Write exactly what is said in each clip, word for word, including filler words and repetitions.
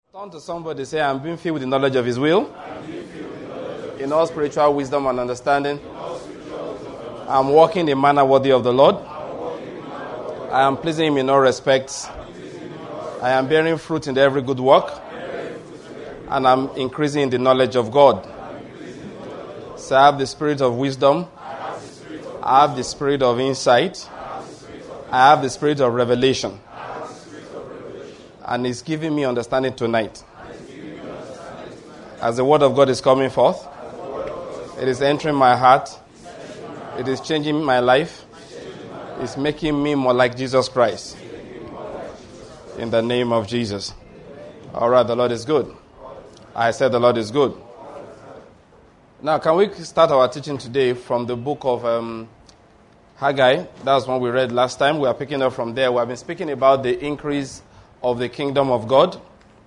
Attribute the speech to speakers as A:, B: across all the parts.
A: Turn to somebody, say, I'm being filled with the knowledge of His will. In all spiritual wisdom and understanding. I'm walking in a manner worthy of the Lord. I am pleasing Him in all respects. I am bearing fruit in every good work. And I'm increasing in the knowledge of God. So I have the spirit of wisdom. I have the spirit of insight. I have the spirit of revelation. And He's giving me understanding tonight. As the word of God is coming forth, it is entering my heart. It is changing my life. It's making me more like Jesus Christ. In the name of Jesus. All right, the Lord is good. I said the Lord is good. Now, can we start our teaching today from the book of um, Haggai? That's one we read last time. We are picking up from there. We have been speaking about the increase of the kingdom of God.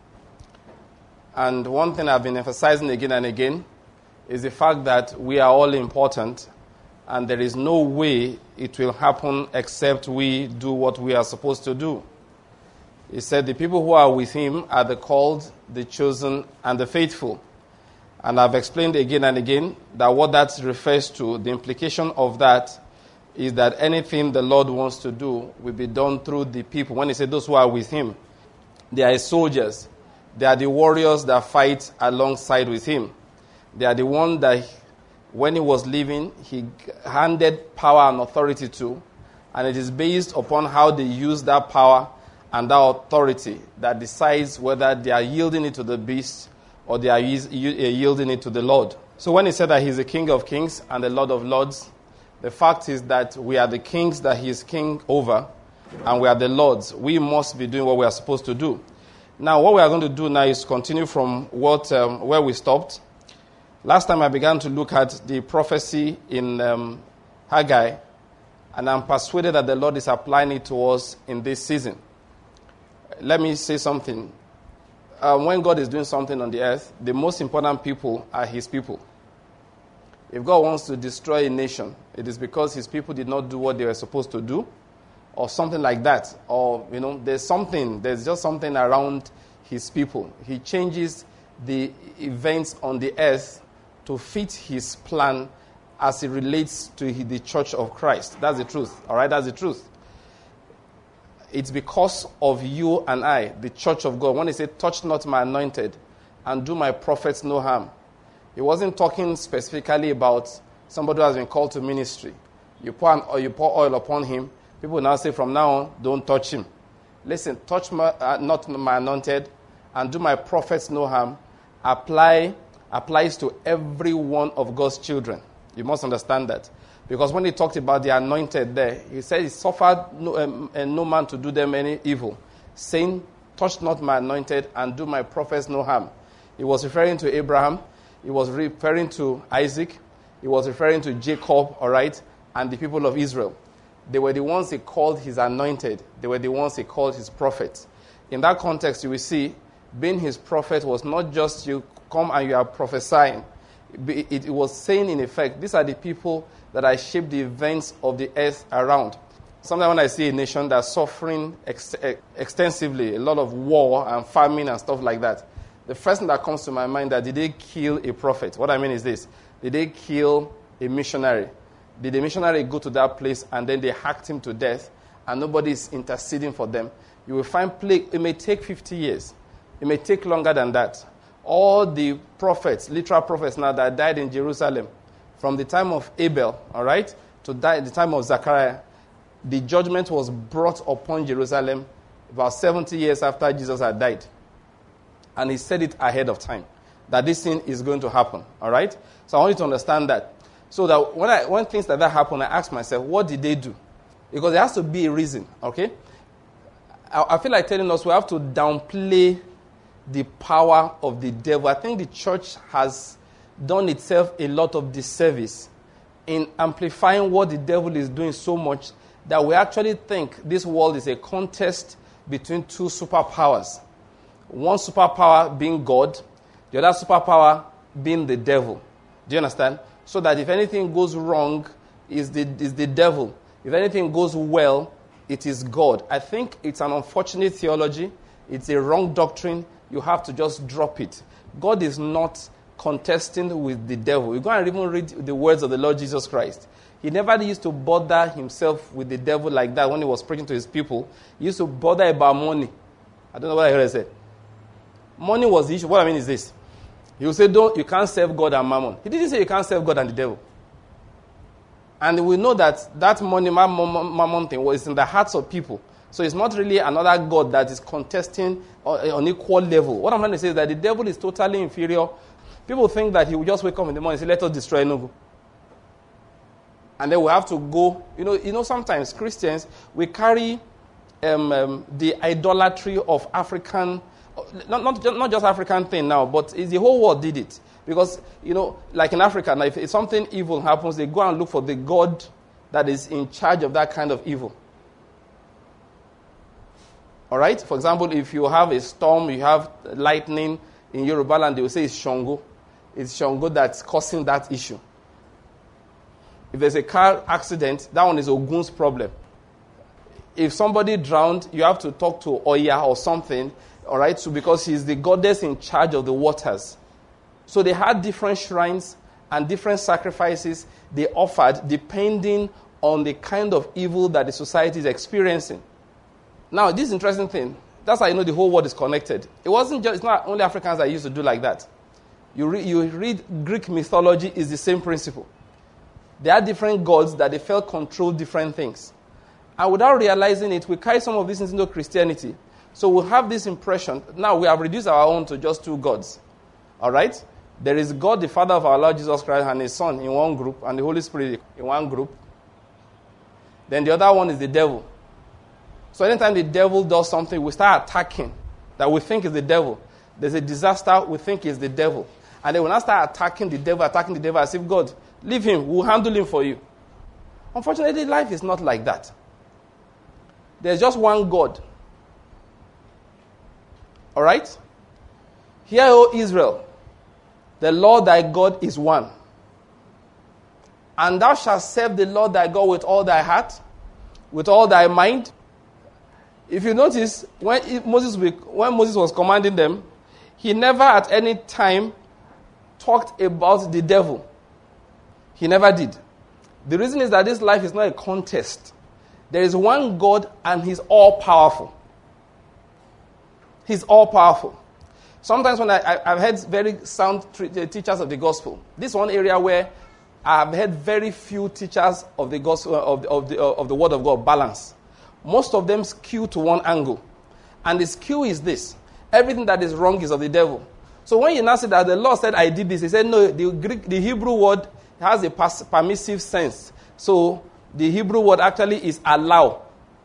A: And one thing I've been emphasizing again and again is the fact that we are all important and there is no way it will happen except we do what we are supposed to do. He said the people who are with Him are the called, the chosen, and the faithful. And I've explained again and again that what that refers to, the implication of that is that anything the Lord wants to do will be done through the people. When He said those who are with Him, they are His soldiers. They are the warriors that fight alongside with Him. They are the one that, when He was leaving, He handed power and authority to. And it is based upon how they use that power and that authority that decides whether they are yielding it to the beast or they are yielding it to the Lord. So when He said that He's the King of kings and the Lord of lords, the fact is that we are the kings that He is king over, and we are the lords. We must be doing what we are supposed to do. Now, what we are going to do now is continue from what um, where we stopped. Last time I began to look at the prophecy in um, Haggai, and I'm persuaded that the Lord is applying it to us in this season. Let me say something. Um, when God is doing something on the earth, the most important people are His people. If God wants to destroy a nation, it is because His people did not do what they were supposed to do, or something like that. Or, you know, there's something, there's just something around His people. He changes the events on the earth to fit His plan as it relates to the church of Christ. That's the truth. All right, that's the truth. It's because of you and I, the church of God. When He said, touch not my anointed and do my prophets no harm, He wasn't talking specifically about somebody who has been called to ministry. You pour, an, or you pour oil upon him. People now say from now on, don't touch him. Listen, touch my, uh, not my anointed and do my prophets no harm. Apply, applies to every one of God's children. You must understand that. Because when He talked about the anointed there, He said He suffered no, um, and no man to do them any evil, saying, touch not my anointed and do my prophets no harm. He was referring to Abraham. He was referring to Isaac. He was referring to Jacob, all right, and the people of Israel. They were the ones He called His anointed. They were the ones He called His prophets. In that context, you will see, being His prophet was not just you come and you are prophesying. It was saying, in effect, these are the people that I shape the events of the earth around. Sometimes when I see a nation that's suffering ex- extensively, a lot of war and famine and stuff like that, the first thing that comes to my mind is that did they kill a prophet? What I mean is this. Did they kill a missionary? Did the missionary go to that place and then they hacked him to death and nobody is interceding for them? You will find plague. It may take fifty years. It may take longer than that. All the prophets, literal prophets now that died in Jerusalem, from the time of Abel, all right, to die, the time of Zechariah, the judgment was brought upon Jerusalem about seventy years after Jesus had died. And He said it ahead of time, that this thing is going to happen, all right? So I want you to understand that. So that when, I, when things like that happen, I ask myself, what did they do? Because there has to be a reason, okay? I, I feel like telling us we have to downplay the power of the devil. I think the church has done itself a lot of disservice in amplifying what the devil is doing so much that we actually think this world is a contest between two superpowers. One superpower being God, the other superpower being the devil. Do you understand? So that if anything goes wrong, is the is the devil. If anything goes well, it is God. I think it's an unfortunate theology. It's a wrong doctrine you have to just drop it. God is not contesting with the devil. You go and even read the words of the Lord Jesus Christ. He never used to bother himself with the devil like that when he was preaching to his people. He used to bother about money. I don't know what I heard I said. Money was the issue. What I mean is this. He will say, "Don't, you can't serve God and mammon." He didn't say you can't serve God and the devil. And we know that that money, mammon thing was in the hearts of people. So it's not really another God that is contesting on equal level. What I'm trying to say is that the devil is totally inferior. People think that he will just wake up in the morning and say, "Let us destroy Enugu." And then we have to go. You know, you know. Sometimes Christians, we carry um, um, the idolatry of African, not, not, not just African thing now, but it's the whole world did it. Because, you know, like in Africa, now if, if something evil happens, they go and look for the God that is in charge of that kind of evil. All right? For example, if you have a storm, you have lightning in Yoruba land, they will say it's Shango. It's Shango that's causing that issue. If there's a car accident, that one is Ogun's problem. If somebody drowned, you have to talk to Oya or something, all right? So because she's the goddess in charge of the waters. So they had different shrines and different sacrifices they offered depending on the kind of evil that the society is experiencing. Now, this interesting thing, that's how you know the whole world is connected. It wasn't just, it's not only Africans that used to do like that. You, re, you read Greek mythology, is the same principle. There are different gods that they felt control different things. And without realizing it, we carry some of these things into Christianity. So we have this impression, now we have reduced our own to just two gods. All right? There is God, the Father of our Lord Jesus Christ, and His Son in one group, and the Holy Spirit in one group. Then the other one is the devil. So anytime the devil does something, we start attacking that we think is the devil. There's a disaster, we think is the devil. And then we now start attacking the devil, attacking the devil as if, God, leave him, we'll handle him for you. Unfortunately, life is not like that. There's just one God. All right? Hear, O Israel, the Lord thy God is one. And thou shalt serve the Lord thy God with all thy heart, with all thy mind. If you notice, when Moses, when Moses was commanding them, he never at any time talked about the devil. He never did. The reason is that this life is not a contest. There is one God and He's all-powerful. He's all-powerful. Sometimes when I, I, I've heard very sound teachers of the gospel, this is one area where I've heard very few teachers of the gospel of the, of the, of the word of God balance. Most of them skew to one angle. And the skew is this. Everything that is wrong is of the devil. So when you now say that the Lord said, I did this, he said, no, the Greek, the Hebrew word has a pass, permissive sense. So the Hebrew word actually is allow.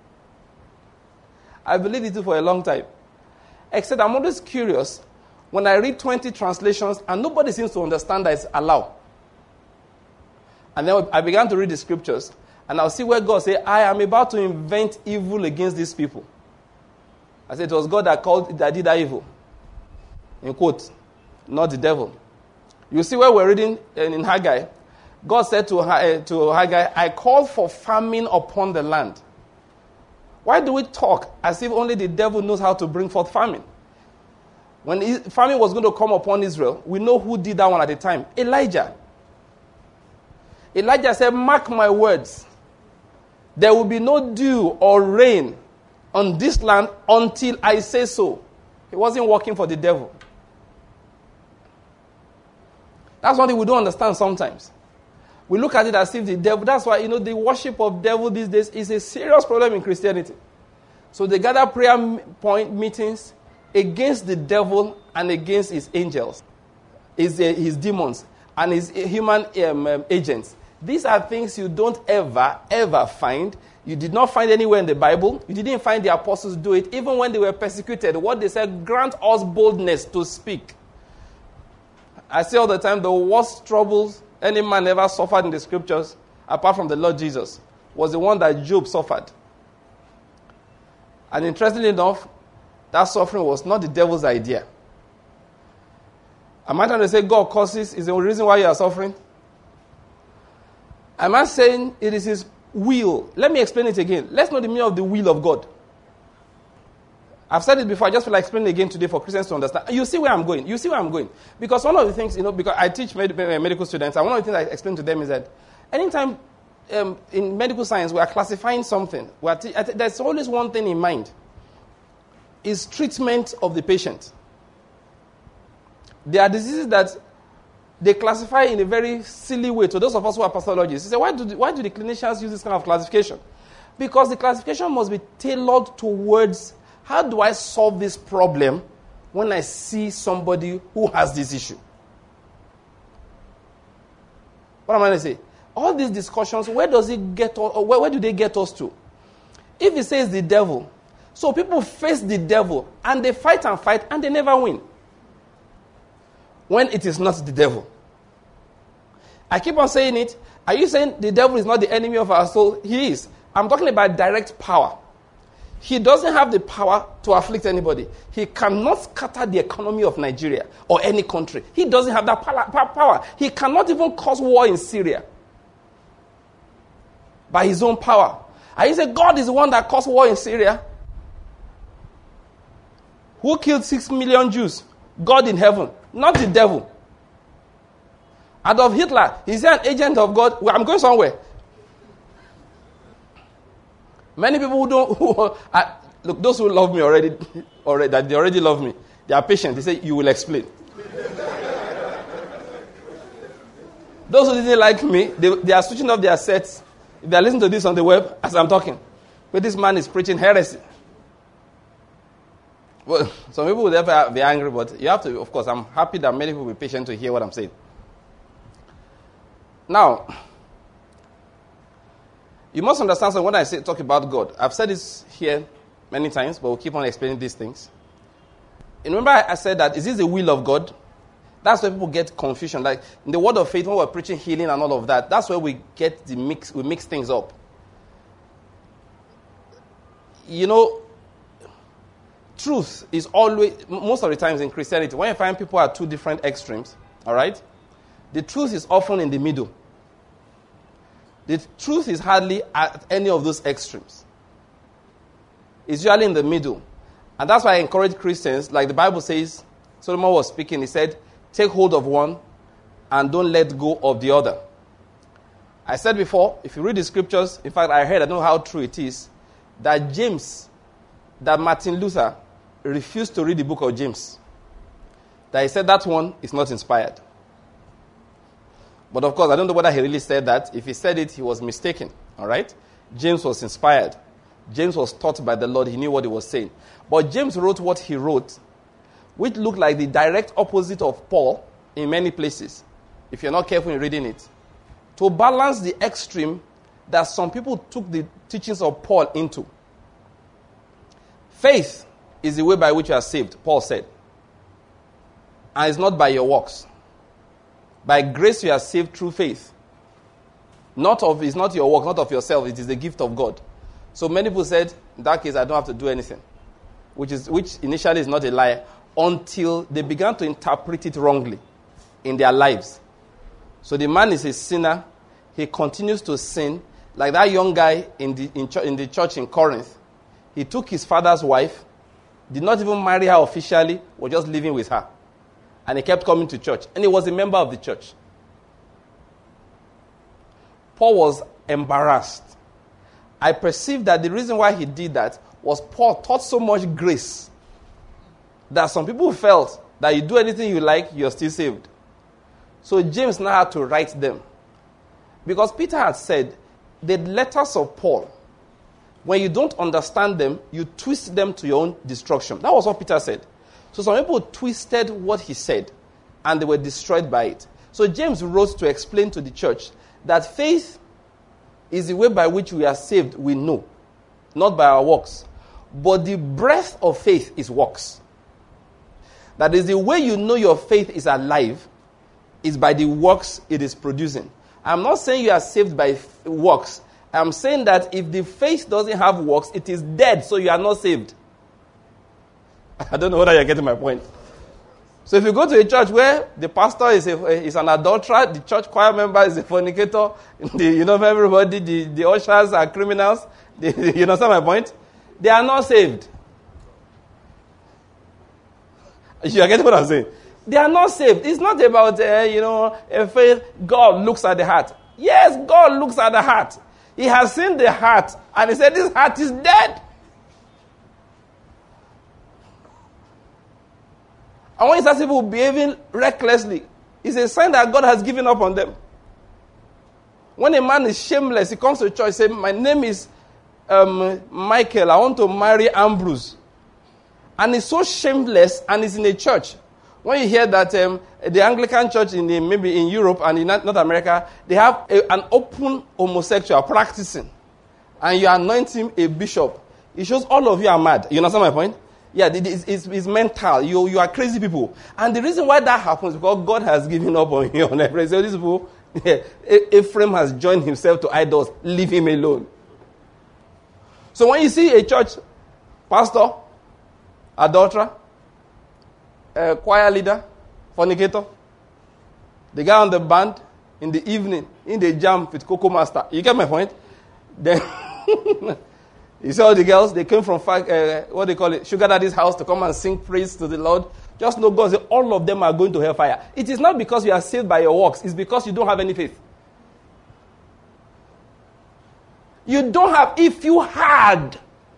A: I believed it for a long time. Except I'm always curious when I read twenty translations and nobody seems to understand that it's allow. And then I began to read the scriptures. And I'll see where God said, I am about to invent evil against these people. I said, it was God that called, that did that evil. In quote, not the devil. You see where we're reading in Haggai, God said to, to Haggai, I call for famine upon the land. Why do we talk as if only the devil knows how to bring forth famine? When famine was going to come upon Israel, we know who did that one at the time. Elijah. Elijah said, mark my words. There will be no dew or rain on this land until I say so. He wasn't working for the devil. That's one thing we don't understand sometimes. We look at it as if the devil, that's why, you know, the worship of devil these days is a serious problem in Christianity. So they gather prayer point meetings against the devil and against his angels, his, uh, his demons, and his human um, um, agents. These are things you don't ever, ever find. You did not find anywhere in the Bible. You didn't find the apostles do it. Even when they were persecuted, what they said, grant us boldness to speak. I say all the time, the worst troubles any man ever suffered in the scriptures, apart from the Lord Jesus, was the one that Job suffered. And interestingly enough, that suffering was not the devil's idea. Am I trying to say God causes is the reason why you are suffering? Am I saying it is His will? Let me explain it again. Let's know the meaning of the will of God. I've said it before. I just feel like explaining again today for Christians to understand. You see where I'm going. You see where I'm going. Because one of the things, you know, because I teach med- medical students, and one of the things I explain to them is that anytime um, in medical science we are classifying something, we are te- there's always one thing in mind. Is treatment of the patient. There are diseases that they classify in a very silly way. To those of us who are pathologists, you say, why do the, why do the clinicians use this kind of classification? Because the classification must be tailored towards how do I solve this problem when I see somebody who has this issue. What am I going to say? All these discussions, where does it get? Or where, where do they get us to? If it says the devil, so people face the devil and they fight and fight and they never win. When it is not the devil. I keep on saying it. Are you saying the devil is not the enemy of our soul? He is. I'm talking about direct power. He doesn't have the power to afflict anybody. He cannot scatter the economy of Nigeria or any country. He doesn't have that power. He cannot even cause war in Syria by his own power. And you say God is the one that caused war in Syria? Who killed six million Jews? God in heaven, not the devil. Adolf Hitler, is he an agent of God? Well, I'm going somewhere. Many people who don't, who, uh, look, those who love me already, already, that they already love me, they are patient. They say, you will explain. Those who didn't like me, they, they are switching off their sets. If they are listening to this on the web as I'm talking. But this man is preaching heresy. Well, some people will never be angry, but you have to, of course, I'm happy that many people will be patient to hear what I'm saying. Now, you must understand something when I say talk about God. I've said this here many times, but we'll keep on explaining these things. And remember I said that, is this the will of God? That's where people get confusion. Like in the word of faith, when we're preaching healing and all of that, that's where we get the mix, we mix things up. You know, truth is always, most of the times in Christianity, when you find people at two different extremes, all right, the truth is often in the middle. The truth is hardly at any of those extremes. It's usually in the middle. And that's why I encourage Christians, like the Bible says, Solomon was speaking, he said, take hold of one and don't let go of the other. I said before, if you read the scriptures, in fact, I heard, I don't know how true it is, that James, that Martin Luther refused to read the book of James. That he said that one is not inspired. But of course, I don't know whether he really said that. If he said it, he was mistaken. All right? James was inspired. James was taught by the Lord. He knew what he was saying. But James wrote what he wrote, which looked like the direct opposite of Paul in many places, if you're not careful in reading it, to balance the extreme that some people took the teachings of Paul into. Faith is the way by which you are saved, Paul said. And it's not by your works. By grace you are saved through faith. Not of, it's not your work, not of yourself. It is the gift of God. So many people said, in that case, I don't have to do anything. Which is which initially is not a lie, until they began to interpret it wrongly in their lives. So the man is a sinner. He continues to sin. Like that young guy in the, in, ch- in the church in Corinth. He took his father's wife, did not even marry her officially, was just living with her. And he kept coming to church. And he was a member of the church. Paul was embarrassed. I perceived that the reason why he did that was Paul taught so much grace that some people felt that you do anything you like, you're still saved. So James now had to write them. Because Peter had said, the letters of Paul, when you don't understand them, you twist them to your own destruction. That was what Peter said. So some people twisted what he said, and they were destroyed by it. So James wrote to explain to the church that faith is the way by which we are saved, we know, not by our works. But the breath of faith is works. That is, the way you know your faith is alive is by the works it is producing. I'm not saying you are saved by f- works. I'm saying that if the faith doesn't have works, it is dead, so you are not saved. I don't know whether you're getting my point. So if you go to a church where the pastor is a, is an adulterer, the church choir member is a fornicator, the, you know, everybody, the, the ushers are criminals, the, you understand my point? They are not saved. You are getting what I'm saying? They are not saved. It's not about, uh, you know, a faith. God looks at the heart. Yes, God looks at the heart. He has seen the heart, and he said, this heart is dead. And when he sees people behaving recklessly, it's a sign that God has given up on them. When a man is shameless, he comes to church and says, my name is um, Michael, I want to marry Ambrose. And he's so shameless, and he's in a church. When you hear that um, the Anglican church in the, maybe in Europe and in North America, they have a, an open homosexual practicing, and you anoint him a bishop, it shows all of you are mad. You understand my point? Yeah, it's, it's, it's mental. You, you are crazy people. And the reason why that happens is because God has given up on you. On everything. So these people, yeah, Ephraim has joined himself to idols. Leave him alone. So when you see a church pastor, adulterer, a choir leader, fornicator, the guy on the band, in the evening, in the jam with Coco Master, you get my point? Then you see all the girls, they came from, uh, what they call it, Sugar Daddy's house to come and sing praise to the Lord. Just know God said all of them are going to hellfire. It is not because you are saved by your works. It's because you don't have any faith. You don't have, if you had,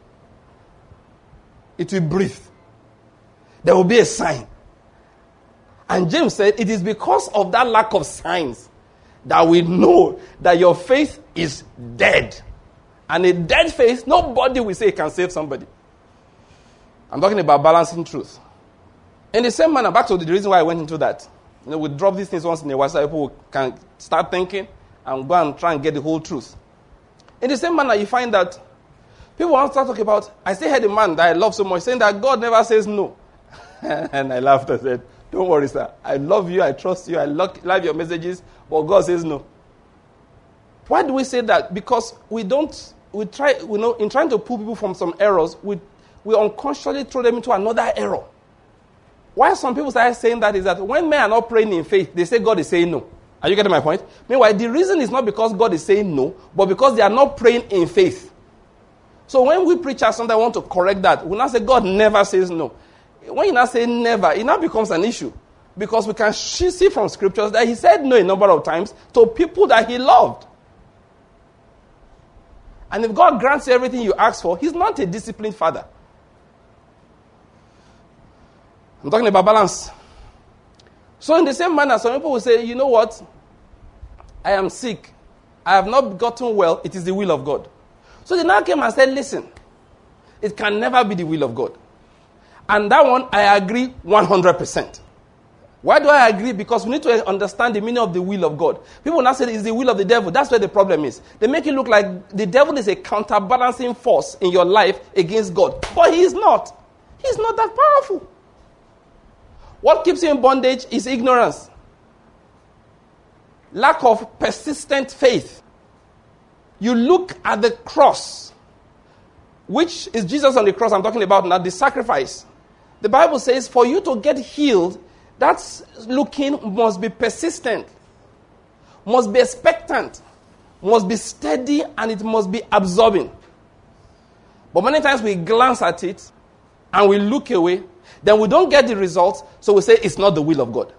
A: it will breathe. There will be a sign. And James said, it is because of that lack of signs that we know that your faith is dead. And a dead faith, nobody will say can save somebody. I'm talking about balancing truth. In the same manner, back to the reason why I went into that. You know, we drop these things once in a while so people can start thinking and go and try and get the whole truth. In the same manner, you find that people want to start talking about, I still heard a man that I love so much saying that God never says no. And I laughed and said, don't worry, sir. I love you, I trust you, I love your messages, but God says no. Why do we say that? Because we don't, we try, you know, in trying to pull people from some errors, we, we unconsciously throw them into another error. Why some people start saying that is that when men are not praying in faith, they say God is saying no. Are you getting my point? Meanwhile, the reason is not because God is saying no, but because they are not praying in faith. So when we preachers sometimes want to correct that, we now say God never says no. When you now say never, it now becomes an issue. Because we can see from scriptures that he said no a number of times to people that he loved. And if God grants you everything you ask for, he's not a disciplined father. I'm talking about balance. So in the same manner, some people will say, you know what? I am sick. I have not gotten well. It is the will of God. So they now came and said, listen, it can never be the will of God. And that one, I agree one hundred percent. Why do I agree? Because we need to understand the meaning of the will of God. People now say it's the will of the devil. That's where the problem is. They make it look like the devil is a counterbalancing force in your life against God. But he is not. He's not that powerful. What keeps you in bondage is ignorance. Lack of persistent faith. You look at the cross, which is Jesus on the cross I'm talking about now, the sacrifice. The Bible says for you to get healed, that's looking must be persistent, must be expectant, must be steady, and it must be absorbing. But many times we glance at it and we look away, then we don't get the results, so we say it's not the will of God.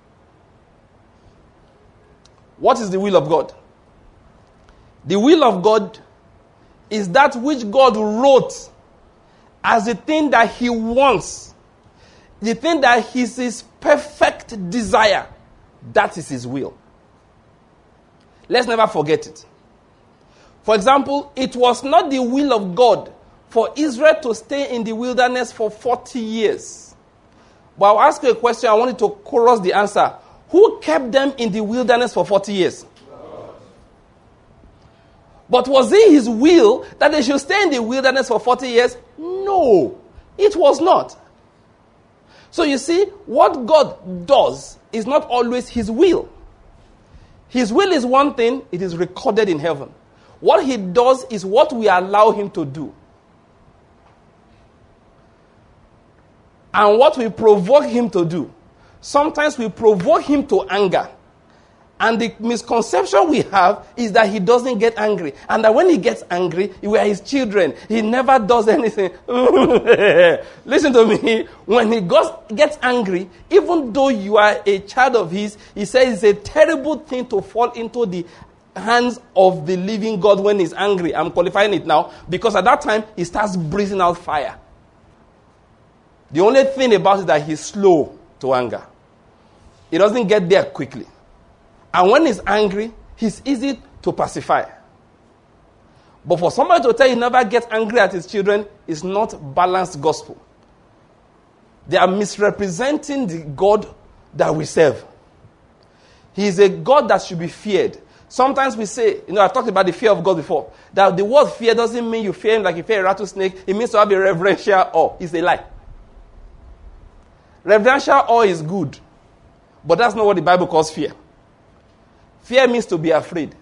A: What is the will of God? The will of God is that which God wrote as the thing that he wants, the thing that is his perfect desire. That is his will. Let's never forget it. For example, it was not the will of God for Israel to stay in the wilderness for forty years. But I'll ask you a question. I want you to chorus the answer. Who kept them in the wilderness for forty years? God. But was it his will that they should stay in the wilderness for forty years? No, it was not. So you see, what God does is not always his will. His will is one thing, it is recorded in heaven. What he does is what we allow him to do. And what we provoke him to do. Sometimes we provoke him to anger. And the misconception we have is that he doesn't get angry. And that when he gets angry, we are his children. He never does anything. Listen to me. When he goes, gets angry, even though you are a child of his, he says it's a terrible thing to fall into the hands of the living God when he's angry. I'm qualifying it now. Because at that time, he starts breathing out fire. The only thing about it is that he's slow to anger. He doesn't get there quickly. And when he's angry, he's easy to pacify. But for somebody to tell you never get angry at his children is not balanced gospel. They are misrepresenting the God that we serve. He is a God that should be feared. Sometimes we say, you know, I've talked about the fear of God before, that the word fear doesn't mean you fear him like you fear a rattlesnake. It means to have a reverential awe. It's a lie. Reverential awe is good, but that's not what the Bible calls fear. Fear means to be afraid.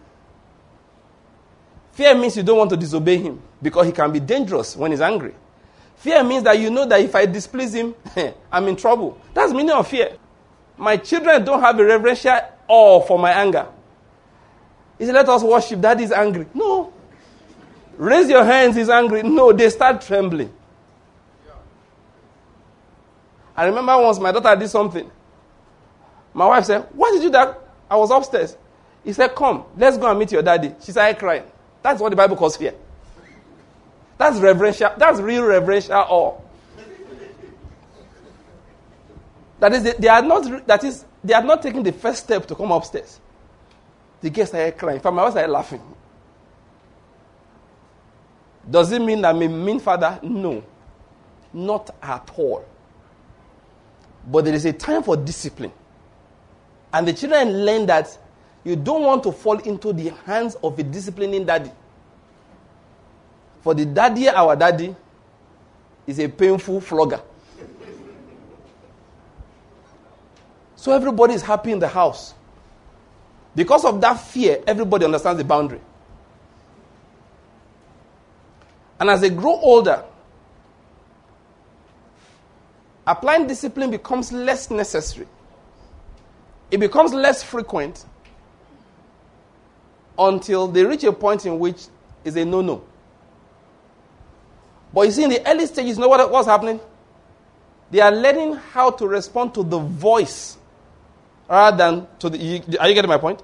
A: Fear means you don't want to disobey him because he can be dangerous when he's angry. Fear means that you know that if I displease him, I'm in trouble. That's the meaning of fear. My children don't have a reverential awe for my anger. He said, let us worship. Daddy is angry. No. Raise your hands, he's angry. No, they start trembling. I remember once my daughter did something. My wife said, why did you do that? I was upstairs. He said, come, let's go and meet your daddy. She started crying. That's what the Bible calls fear. That's reverential. That's real reverential awe. That is, they are not. That is, they are not taking the first step to come upstairs. The girl started crying. In fact, my wife started laughing. Does it mean that I'm a mean father? No, not at all. But there is a time for discipline, and the children learn that you don't want to fall into the hands of a disciplining daddy. For the daddy, our daddy, is a painful flogger. So everybody is happy in the house. Because of that fear, everybody understands the boundary. And as they grow older, applying discipline becomes less necessary. It becomes less frequent until they reach a point in which it's a no-no. But you see, in the early stages, you know what, what's happening? They are learning how to respond to the voice rather than to the... Are you getting my point?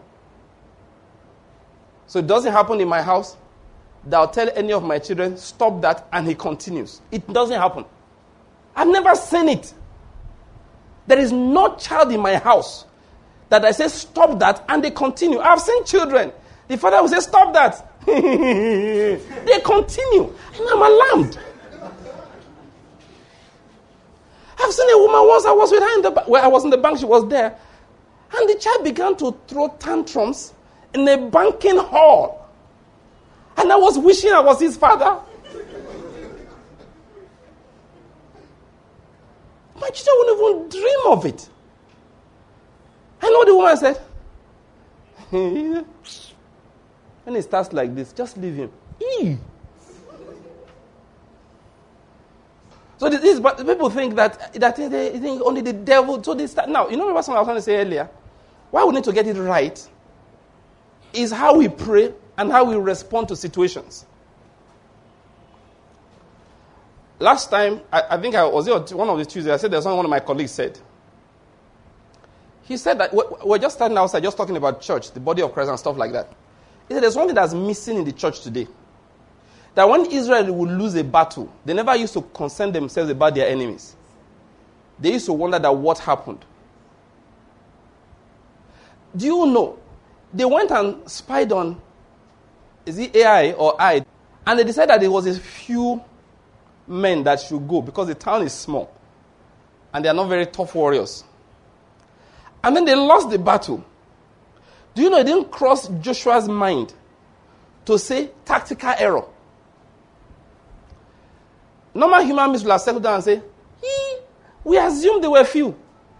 A: So it doesn't happen in my house that I'll tell any of my children, stop that, and he continues. It doesn't happen. I've never seen it. There is no child in my house that I say, stop that, and they continue. I've seen children. The father will say, stop that. They continue. And I'm alarmed. I've seen a woman once, I was with her in the ba- where I was in the bank, she was there. And the child began to throw tantrums in a banking hall. And I was wishing I was his father. My children wouldn't even dream of it. I know the woman said, when he starts like this, just leave him. Eee. So this is, but people think that that they think only the devil. So they start now. You know what I was trying to say earlier? Why we need to get it right is how we pray and how we respond to situations. Last time, I, I think I was there one of the Tuesdays. I said there's something one of my colleagues said. He said that we're, we're just standing outside, just talking about church, the body of Christ, and stuff like that. He said there's something that's missing in the church today. That when Israel would lose a battle, they never used to concern themselves about their enemies. They used to wonder that what happened. Do you know? They went and spied on, is it A I or I? And they decided that there was a few men that should go because the town is small. And they are not very tough warriors. And then they lost the battle. Do you know it didn't cross Joshua's mind to say tactical error? Normal human beings will have settled down and say, we assumed there were few.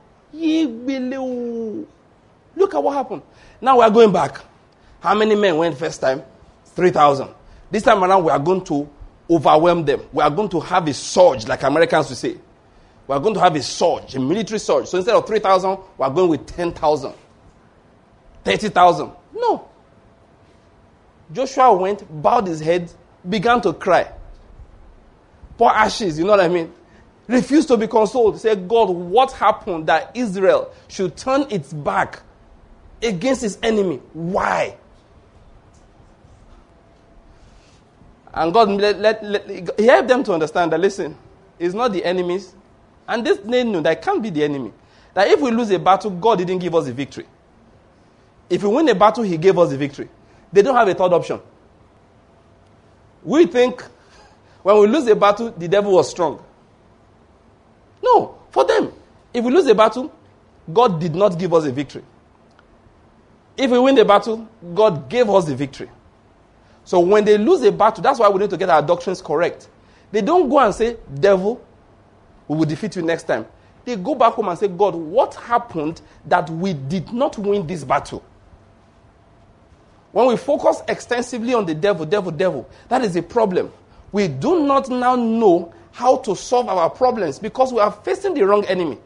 A: Look at what happened. Now we are going back. How many men went first time? three thousand. This time around we are going to overwhelm them. We are going to have a surge, like Americans would say. We are going to have a surge, a military surge. So instead of three thousand, we are going with ten thousand. thirty thousand. No. Joshua went, bowed his head, began to cry. Pour ashes, you know what I mean? Refused to be consoled. Said, God, what happened that Israel should turn its back against its enemy? Why? And God let, let, let, he helped them to understand that, listen, it's not the enemies. And this, they knew that it can't be the enemy. That if we lose a battle, God didn't give us the victory. If we win a battle, he gave us the victory. They don't have a third option. We think when we lose a battle, the devil was strong. No, for them, if we lose a battle, God did not give us a victory. If we win the battle, God gave us the victory. So when they lose a battle, that's why we need to get our doctrines correct. They don't go and say, devil, we will defeat you next time. They go back home and say, God, what happened that we did not win this battle? When we focus extensively on the devil, devil, devil, that is a problem. We do not now know how to solve our problems because we are facing the wrong enemy.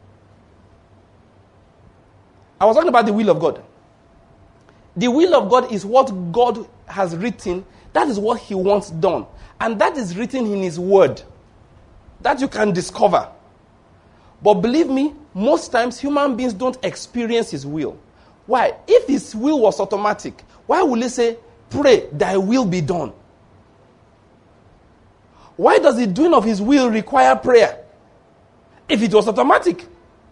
A: I was talking about the will of God. The will of God is what God has written. That is what he wants done. And that is written in his word. That you can discover. But believe me, most times human beings don't experience his will. Why? If his will was automatic, why will he say, pray, thy will be done? Why does the doing of his will require prayer? If it was automatic.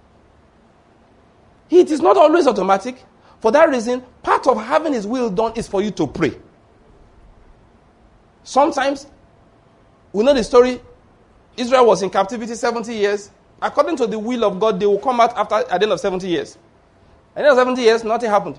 A: It is not always automatic. For that reason, part of having his will done is for you to pray. Sometimes, we know the story, Israel was in captivity seventy years. According to the will of God, they will come out after at the end of seventy years. At the end of seventy years, nothing happened.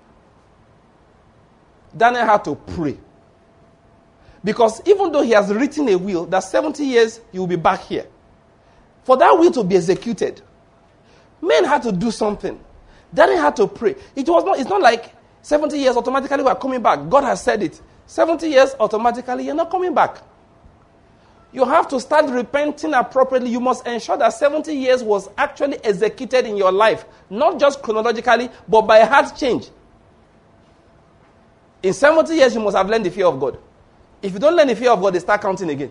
A: Daniel had to pray. Because even though he has written a will, that seventy years he will be back here. For that will to be executed, men had to do something. Daniel had to pray. It was not, it's not like seventy years automatically we are coming back. God has said it. seventy years automatically you're not coming back. You have to start repenting appropriately. You must ensure that seventy years was actually executed in your life. Not just chronologically, but by a heart change. In seventy years, you must have learned the fear of God. If you don't learn the fear of God, they start counting again.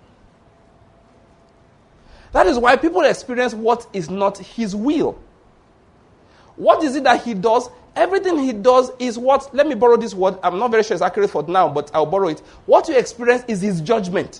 A: That is why people experience what is not his will. What is it that he does? Everything he does is what, let me borrow this word. I'm not very sure it's accurate for now, but I'll borrow it. What you experience is his judgment.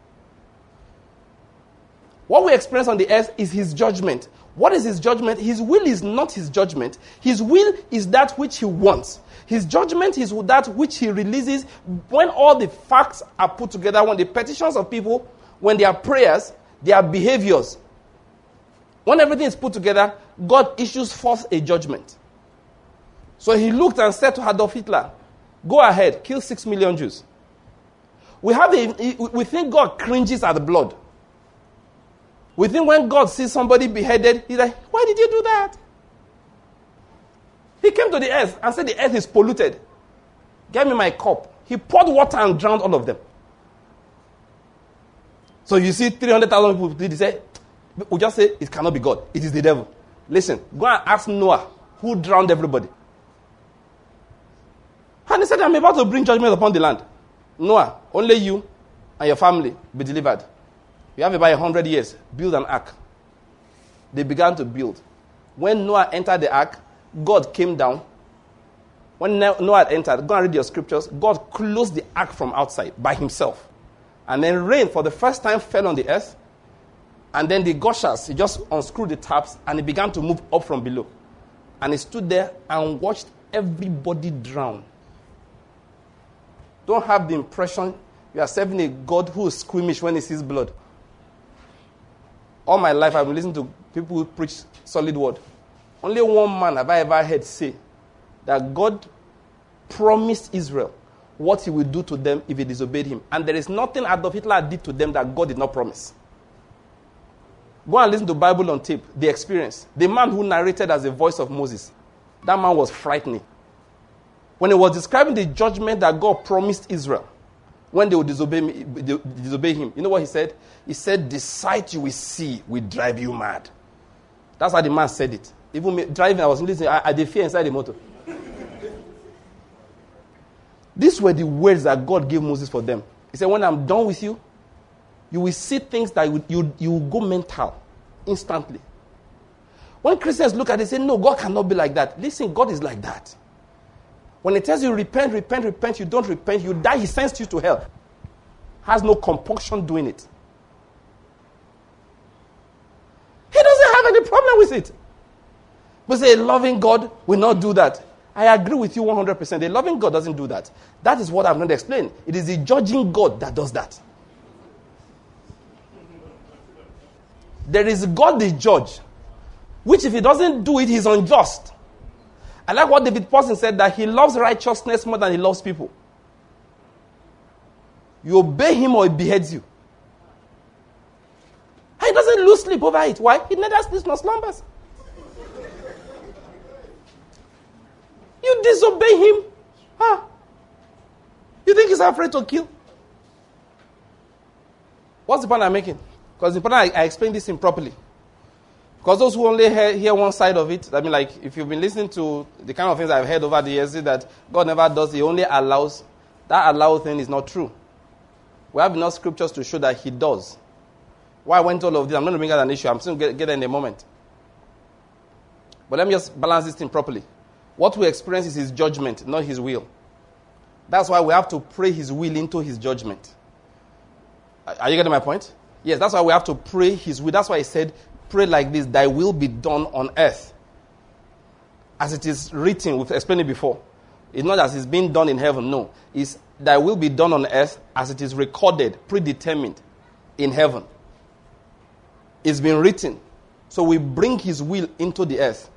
A: What we experience on the earth is his judgment. What is his judgment? His will is not his judgment. His will is that which he wants. His judgment is that which he releases when all the facts are put together, when the petitions of people, when their prayers, their behaviors, when everything is put together, God issues forth a judgment. So he looked and said to Adolf Hitler, go ahead, kill six million Jews. We have a, we think God cringes at the blood. We think when God sees somebody beheaded, he's like, why did you do that? He came to the earth and said the earth is polluted. Give me my cup. He poured water and drowned all of them. So you see three hundred thousand people, did he say, we just say it cannot be God. It is the devil. Listen, go and ask Noah who drowned everybody. And he said, I'm about to bring judgment upon the land. Noah, only you and your family be delivered. You have about a hundred years. Build an ark. They began to build. When Noah entered the ark, God came down. When Noah had entered, go and read your scriptures. God closed the ark from outside by himself. And then rain for the first time fell on the earth. And then the gushers, he just unscrewed the taps and he began to move up from below. And he stood there and watched everybody drown. Don't have the impression you are serving a God who is squeamish when he sees blood. All my life I've been listening to people who preach solid word. Only one man have I ever heard say that God promised Israel what he would do to them if they disobeyed him. And there is nothing Adolf Hitler did to them that God did not promise. Go and listen to the Bible on tape, the experience. The man who narrated as the voice of Moses, that man was frightening. When he was describing the judgment that God promised Israel, when they would disobey, me, disobey him, you know what he said? He said, the sight you will see will drive you mad. That's how the man said it. Even me, driving, I was listening, I, I did fear inside the motor. These were the words that God gave Moses for them. He said, when I'm done with you, you will see things that you, you, you will go mental instantly. When Christians look at it, they say, no, God cannot be like that. Listen, God is like that. When he tells you, repent, repent, repent, you don't repent, you die, he sends you to hell. Has no compunction doing it. He doesn't have any problem with it. But say, a loving God will not do that. I agree with you one hundred percent. A loving God doesn't do that. That is what I'm going to explain. It is the judging God that does that. There is God the judge, which if he doesn't do it, he's unjust. I like what David Paulson said, that he loves righteousness more than he loves people. You obey him or he beheads you. And he doesn't lose sleep over it. Why? He neither sleeps nor slumbers. You disobey him. Huh? You think he's afraid to kill? What's the point I'm making? Because the point I, I explained this improperly. Because those who only hear, hear one side of it, I mean, like, if you've been listening to the kind of things I've heard over the years, that God never does, he only allows, that allow thing is not true. We have enough scriptures to show that he does. Why I went all of this, I'm not going to bring out an issue, I'm still going to get there in a moment. But let me just balance this thing properly. What we experience is his judgment, not his will. That's why we have to pray his will into his judgment. Are you getting my point? Yes, that's why we have to pray his will. That's why he said, pray like this, thy will be done on earth. As it is written, we've explained it before. It's not as it's being done in heaven, no. It's thy will be done on earth as it is recorded, predetermined in heaven. It's been written. So we bring his will into the earth.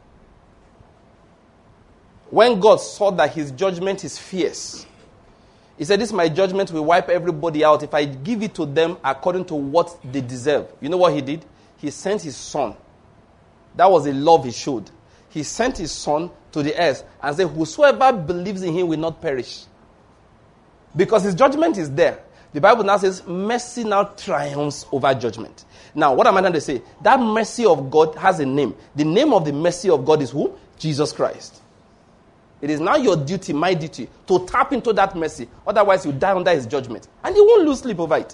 A: When God saw that his judgment is fierce, he said, this my judgment will wipe everybody out if I give it to them according to what they deserve. You know what he did? He sent his son. That was the love he showed. He sent his son to the earth and said, whosoever believes in him will not perish. Because his judgment is there. The Bible now says, mercy now triumphs over judgment. Now, what am I trying to say? That mercy of God has a name. The name of the mercy of God is who? Jesus Christ. It is now your duty, my duty, to tap into that mercy. Otherwise, you die under his judgment. And you won't lose sleep over it.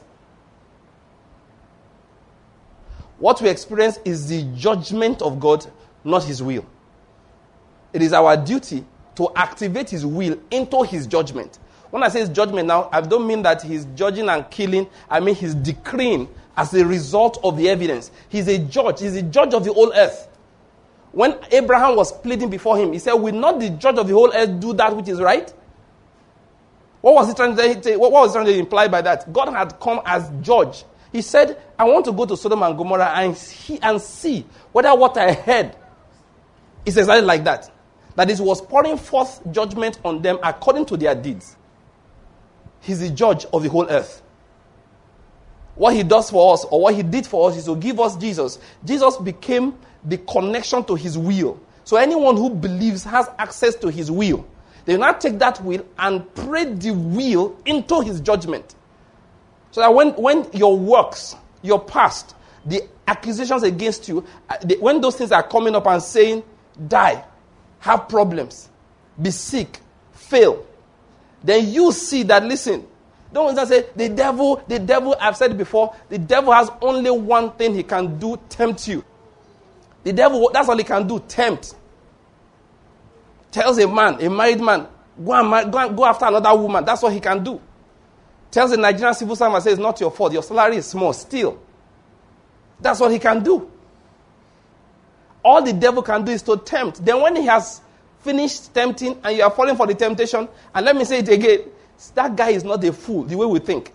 A: What we experience is the judgment of God, not his will. It is our duty to activate his will into his judgment. When I say his judgment now, I don't mean that he's judging and killing. I mean he's decreeing as a result of the evidence. He's a judge. He's a judge of the whole earth. When Abraham was pleading before him, he said, will not the judge of the whole earth do that which is right? What was he trying to say? What was he trying to imply by that? God had come as judge. He said, I want to go to Sodom and Gomorrah and see, and see whether what I heard is exactly like that. That it was pouring forth judgment on them according to their deeds. He's the judge of the whole earth. What he does for us, or what he did for us, is to give us Jesus. Jesus became the connection to his will. So anyone who believes has access to his will. They will now take that will and pray the will into his judgment. So that when, when your works, your past, the accusations against you, the, when those things are coming up and saying, die, have problems, be sick, fail, then you see that, listen, don't just say, the devil, the devil, I've said it before, the devil has only one thing he can do, tempt you. The devil, that's all he can do, tempt. Tells a man, a married man, go and, go and go after another woman. That's what he can do. Tells a Nigerian civil servant, says, it's not your fault. Your salary is small, still. That's what he can do. All the devil can do is to tempt. Then when he has finished tempting and you are falling for the temptation, and let me say it again, that guy is not a fool the way we think.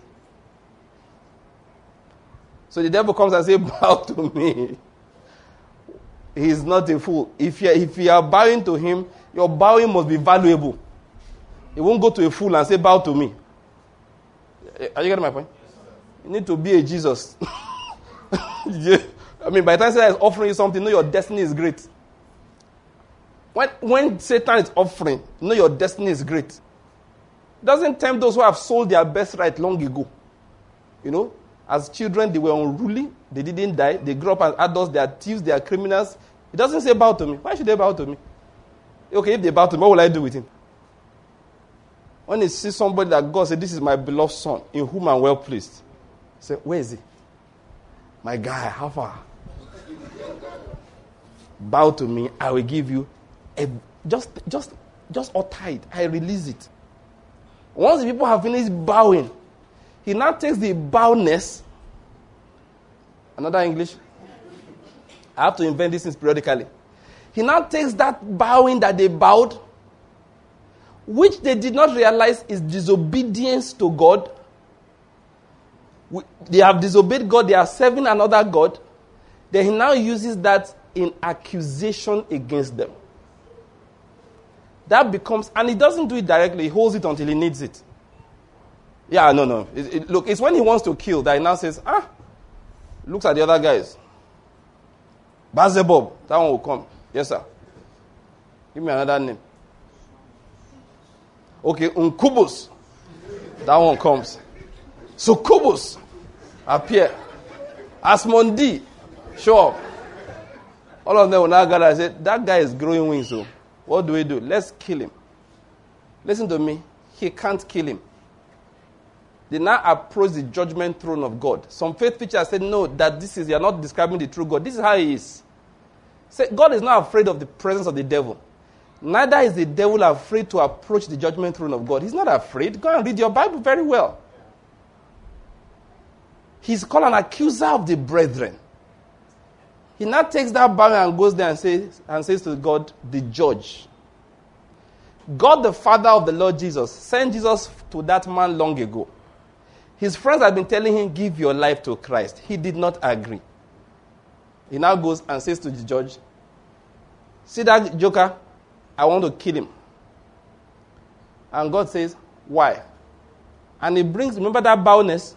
A: So the devil comes and says, bow to me. He is not a fool. If you, if you are bowing to him, your bowing must be valuable. He won't go to a fool and say, bow to me. Are you getting my point? You need to be a Jesus. Yeah. I mean, by the time Satan is offering you something, know your destiny is great. When, when Satan is offering, know your destiny is great. It doesn't tempt those who have sold their birthright long ago. You know, as children, they were unruly. They didn't die. They grew up as adults. They are thieves. They are criminals. It doesn't say bow to me. Why should they bow to me? Okay, if they bow to me, what will I do with him? When he sees somebody that God said, this is my beloved son, in whom I'm well pleased. He said, where is he? My guy, how far? Bow to me, I will give you a, just, just, just utter it. I release it. Once the people have finished bowing, he now takes the bowness. Another English? I have to invent these things periodically. He now takes that bowing that they bowed, which they did not realize is disobedience to God. They have disobeyed God. They are serving another God. Then he now uses that in accusation against them. That becomes, and he doesn't do it directly. He holds it until he needs it. Yeah, no, no. It, it, look, it's when he wants to kill that he now says, ah, looks at the other guys. Beelzebub, that one will come. Yes, sir. Give me another name. Okay, Uncubus. That one comes. Succubus. Appear. Asmondi. Show up. All of them will now gather and say, that guy is growing wings, so what do we do? Let's kill him. Listen to me. He can't kill him. They now approach the judgment throne of God. Some faith teachers said, no, that this is, you are not describing the true God. This is how he is. Say, God is not afraid of the presence of the devil. Neither is the devil afraid to approach the judgment throne of God. He's not afraid. Go and read your Bible very well. He's called an accuser of the brethren. He now takes that banner and goes there and says, and says to God, the judge. God, the Father of the Lord Jesus, sent Jesus to that man long ago. His friends had been telling him, give your life to Christ. He did not agree. He now goes and says to the judge, see that joker? I want to kill him. And God says, why? And he brings, remember that bowness?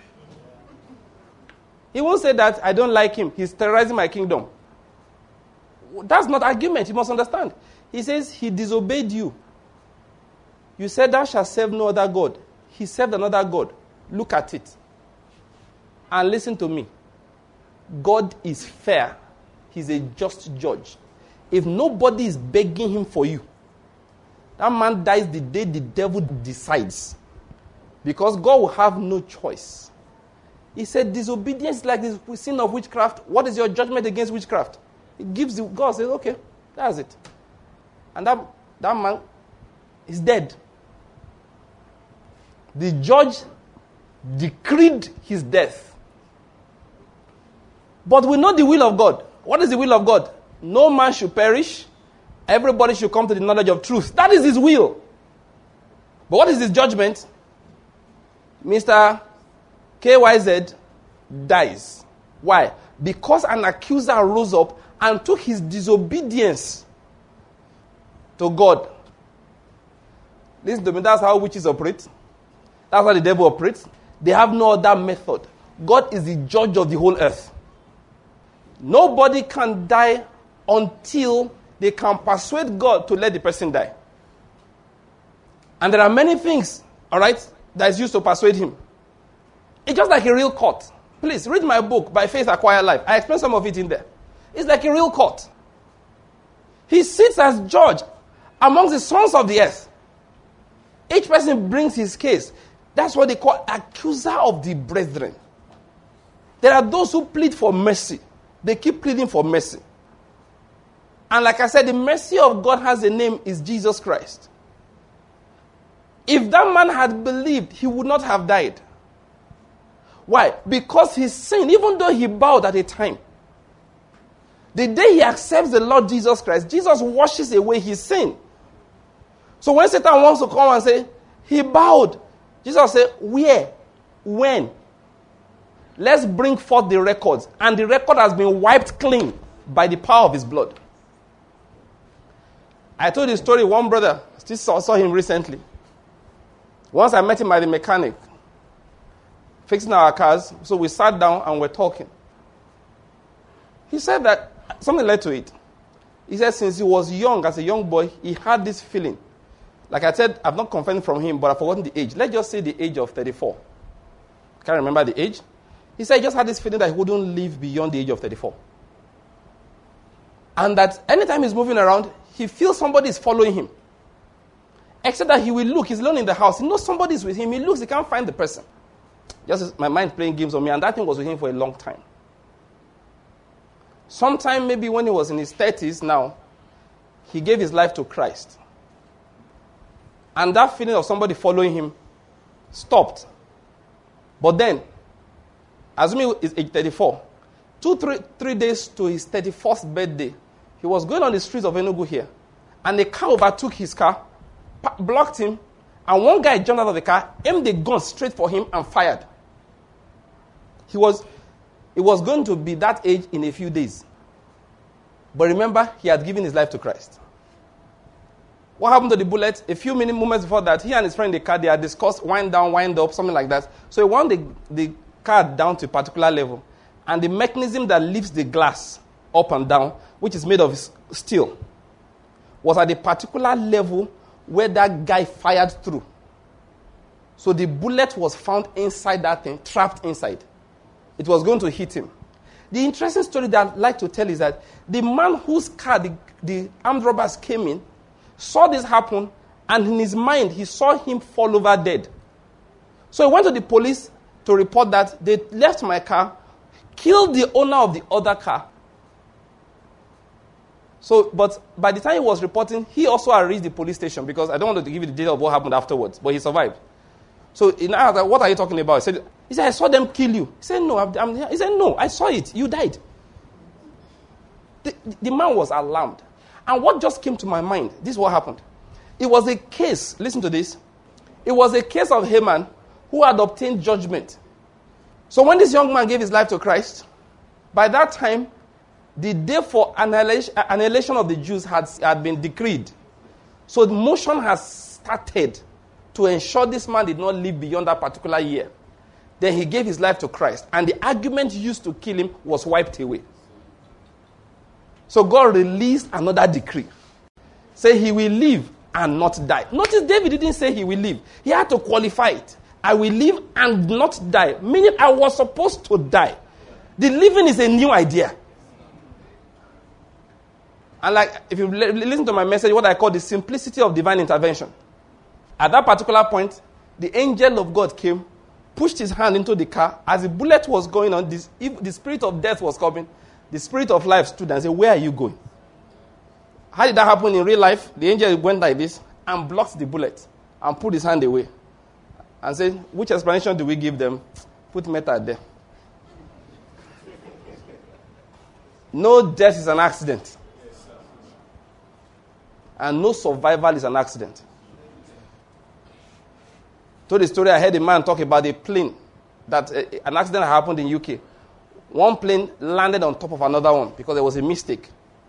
A: He won't say that I don't like him. He's terrorizing my kingdom. That's not argument. You must understand. He says he disobeyed you. You said thou shalt serve no other God. He served another God. Look at it. And listen to me. God is fair. He's a just judge. If nobody is begging him for you, that man dies the day the devil decides. Because God will have no choice. He said, disobedience like this sin of witchcraft. What is your judgment against witchcraft? He gives the, God says, okay, that's it. And that, that man is dead. The judge decreed his death. But we know the will of God. What is the will of God? No man should perish. Everybody should come to the knowledge of truth. That is his will. But what is his judgment? Mister K Y Z dies. Why? Because an accuser rose up and took his disobedience to God. Listen to me, that's how witches operate. That's how the devil operates. They have no other method. God is the judge of the whole earth. Nobody can die until they can persuade God to let the person die. And there are many things, all right, that is used to persuade him. It's just like a real court. Please, read my book, By Faith Acquire Life. I explain some of it in there. It's like a real court. He sits as judge amongst the sons of the earth. Each person brings his case. That's what they call accuser of the brethren. There are those who plead for mercy. They keep pleading for mercy. And like I said, the mercy of God has a name, is Jesus Christ. If that man had believed, he would not have died. Why? Because his sin, even though he bowed at a time, the day he accepts the Lord Jesus Christ, Jesus washes away his sin. So when Satan wants to come and say, he bowed, Jesus said, where? When? Let's bring forth the records. And the record has been wiped clean by the power of his blood. I told the story, one brother, still saw, saw him recently. Once I met him at the mechanic, fixing our cars, so we sat down and were talking. He said that something led to it. He said since he was young, as a young boy, he had this feeling. Like I said, I've not confirmed from him, but I've forgotten the age. Let's just say the age of thirty-four. Can't remember the age. He said he just had this feeling that he wouldn't live beyond the age of thirty-four. And that anytime he's moving around, he feels somebody is following him. Except that he will look. He's alone in the house. He knows somebody's with him. He looks. He can't find the person. Just as my mind playing games on me. And that thing was with him for a long time. Sometime maybe when he was in his thirties now, he gave his life to Christ. And that feeling of somebody following him stopped. But then, assuming he's age thirty-four, two, three, three days to his thirty-first birthday, he was going on the streets of Enugu here. And a car overtook his car, blocked him, and one guy jumped out of the car, aimed the gun straight for him, and fired. He was, it was going to be that age in a few days. But remember, he had given his life to Christ. What happened to the bullet? A few minute moments before that, he and his friend in the car, they had discussed wind down, wind up, something like that. So he wound the, the car down to a particular level. And the mechanism that lifts the glass up and down, which is made of steel, was at a particular level where that guy fired through. So the bullet was found inside that thing, trapped inside. It was going to hit him. The interesting story that I'd like to tell is that the man whose car the, the armed robbers came in saw this happen, and in his mind, he saw him fall over dead. So he went to the police to report that they left my car, killed the owner of the other car. So, but by the time he was reporting, he also had reached the police station, because I don't want to give you the detail of what happened afterwards, but he survived. So he asked, like, what are you talking about? He said, he said, I saw them kill you. He said, no, I'm, I'm here. He said, no, I saw it. You died. The, the man was alarmed. And what just came to my mind, this is what happened. It was a case, listen to this. It was a case of Haman who had obtained judgment. So when this young man gave his life to Christ, by that time, the day for annihilation, annihilation of the Jews had, had been decreed. So the motion has started to ensure this man did not live beyond that particular year. Then he gave his life to Christ. And the argument used to kill him was wiped away. So God released another decree. Say he will live and not die. Notice David didn't say he will live. He had to qualify it. I will live and not die. Meaning I was supposed to die. The living is a new idea. And like, if you listen to my message, what I call the simplicity of divine intervention. At that particular point, the angel of God came, pushed his hand into the car. As the bullet was going on, this, if the spirit of death was coming, the spirit of life stood and said, where are you going? How did that happen in real life? The angel went like this and blocked the bullet and put his hand away. And said, which explanation do we give them? Put metal there. No death is an accident. And no survival is an accident. Told the story, I heard a man talk about a plane, that uh, an accident happened in U K. One plane landed on top of another one because there was a mistake.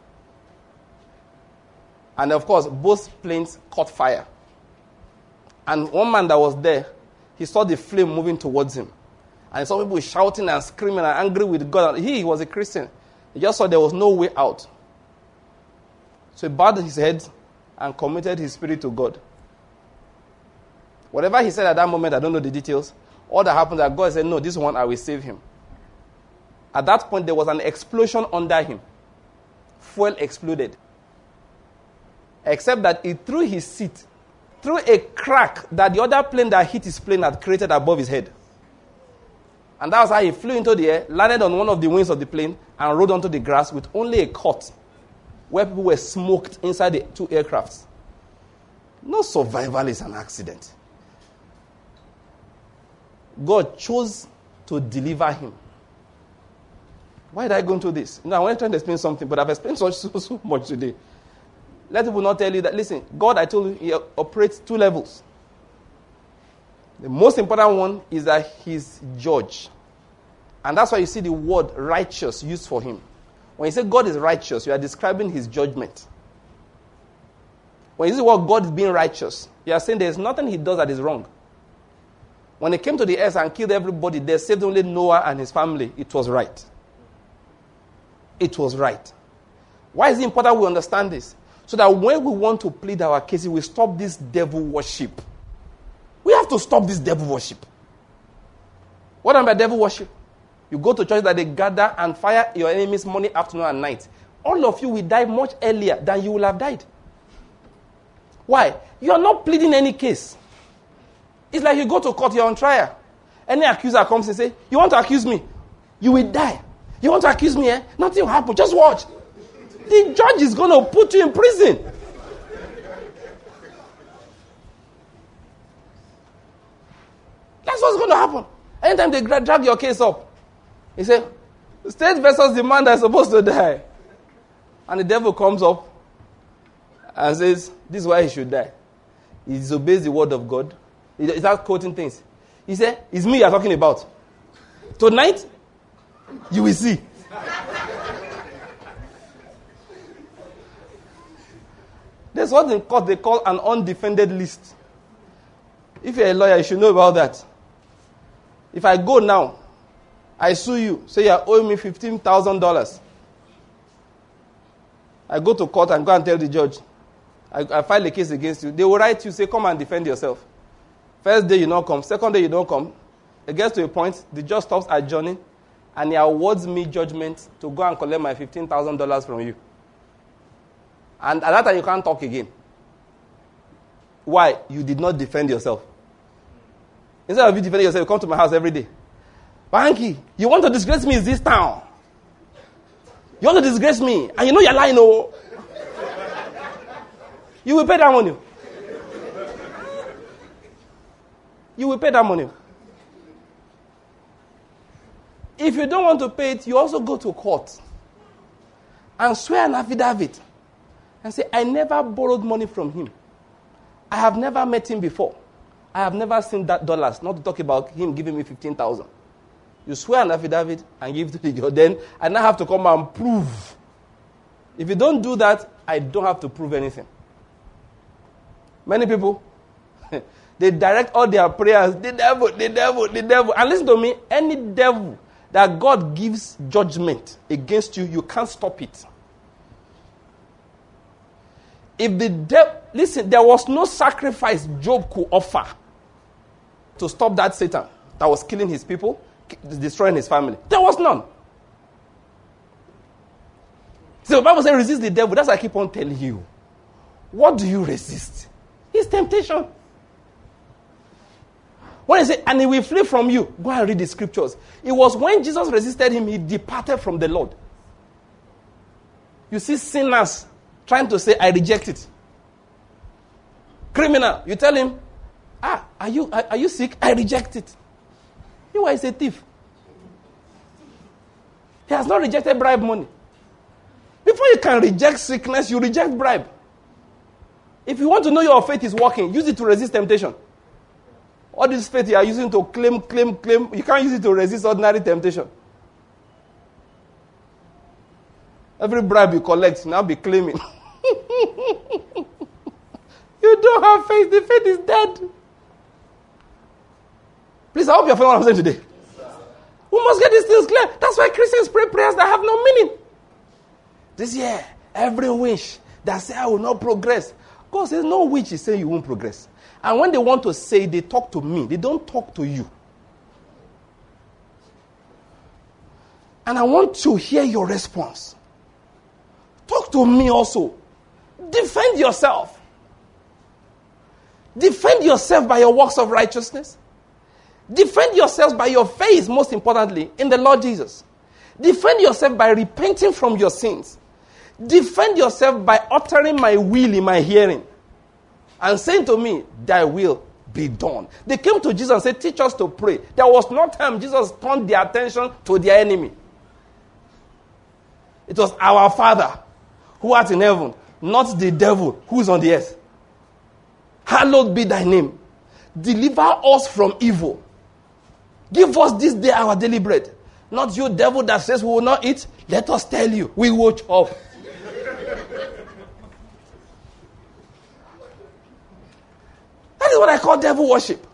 A: And of course, both planes caught fire. And one man that was there, he saw the flame moving towards him. And he saw people shouting and screaming and angry with God. He, he was a Christian. He just saw there was no way out. So he bowed his head and committed his spirit to God. Whatever he said at that moment, I don't know the details. All that happened that God said, no, this one I will save him. At that point, there was an explosion under him. Fuel exploded. Except that he threw his seat through a crack that the other plane that hit his plane had created above his head. And that was how he flew into the air, landed on one of the wings of the plane, and rode onto the grass with only a cut where people were smoked inside the two aircrafts. No survival is an accident. God chose to deliver him. Why did I go into this? You know, I want to try to explain something, but I've explained so, so, so much today. Let people not tell you that, listen, God, I told you, he operates two levels. The most important one is that he's judge. And that's why you see the word righteous used for him. When you say God is righteous, you are describing his judgment. When you see what God is being righteous, you are saying there is nothing he does that is wrong. When he came to the earth and killed everybody, they saved only Noah and his family. It was right. It was right. Why is it important we understand this? So that when we want to plead our cases, we stop this devil worship. We have to stop this devil worship. What am I devil worship? You go to church that they gather and fire your enemies morning, afternoon, and night. All of you will die much earlier than you will have died. Why? You are not pleading any case. It's like you go to court, you're on trial. Any accuser comes and say, you want to accuse me? You will die. You want to accuse me? Eh? Nothing will happen. Just watch. The judge is going to put you in prison. That's what's going to happen. Anytime they drag your case up, he say, state versus the man that's supposed to die. And the devil comes up and says, this is why he should die. He disobeys the word of God. He starts quoting things. He said, it's me you're talking about. Tonight, you will see. There's what in court they call an undefended list. If you're a lawyer, you should know about that. If I go now, I sue you, say you're owing me fifteen thousand dollars. I go to court and go and tell the judge, I, I file a case against you. They will write you, say, come and defend yourself. First day you don't come, second day you don't come. It gets to a point, the judge stops adjourning, and he awards me judgment to go and collect my fifteen thousand dollars from you. And at that time, you can't talk again. Why? You did not defend yourself. Instead of you defending yourself, you come to my house every day. Banky, you want to disgrace me in this town. You want to disgrace me, and you know you're lying, oh. You will pay that money. You will pay that money. If you don't want to pay it, you also go to court and swear an affidavit and say, I never borrowed money from him. I have never met him before. I have never seen that dollars, not to talk about him giving me fifteen thousand. You swear an affidavit and give it to the judge. Then I now have to come and prove. If you don't do that, I don't have to prove anything. Many people, they direct all their prayers, the devil, the devil, the devil. And listen to me, any devil that God gives judgment against you, you can't stop it. If the devil, listen, there was no sacrifice Job could offer to stop that Satan that was killing his people, destroying his family. There was none. So the Bible says resist the devil. That's why I keep on telling you. What do you resist? It's temptation. When I say, and he will flee from you, go and read the scriptures. It was when Jesus resisted him, he departed from the Lord. You see sinners trying to say, I reject it. Criminal, you tell him, ah, are you, are, are you sick? I reject it. You are a thief. He has not rejected bribe money. Before you can reject sickness, you reject bribe. If you want to know your faith is working, use it to resist temptation. All this faith you are using to claim, claim, claim, you can't use it to resist ordinary temptation. Every bribe you collect, now be claiming. You don't have faith. The faith is dead. Please, I hope you're following what I'm saying today. Yes, we must get these things clear. That's why Christians pray prayers that have no meaning. This year, every wish that say I will not progress. God says no wish is saying you won't progress. And when they want to say, they talk to me. They don't talk to you. And I want to hear your response. Talk to me also. Defend yourself. Defend yourself by your works of righteousness. Defend yourself by your faith, most importantly, in the Lord Jesus. Defend yourself by repenting from your sins. Defend yourself by uttering my will in my hearing. And saying to me, thy will be done. They came to Jesus and said, teach us to pray. There was no time Jesus turned their attention to their enemy. It was our Father who art in heaven, not the devil who is on the earth. Hallowed be thy name. Deliver us from evil. Give us this day our daily bread. Not you, devil, that says we will not eat. Let us tell you, we will chop. That is what I call devil worship.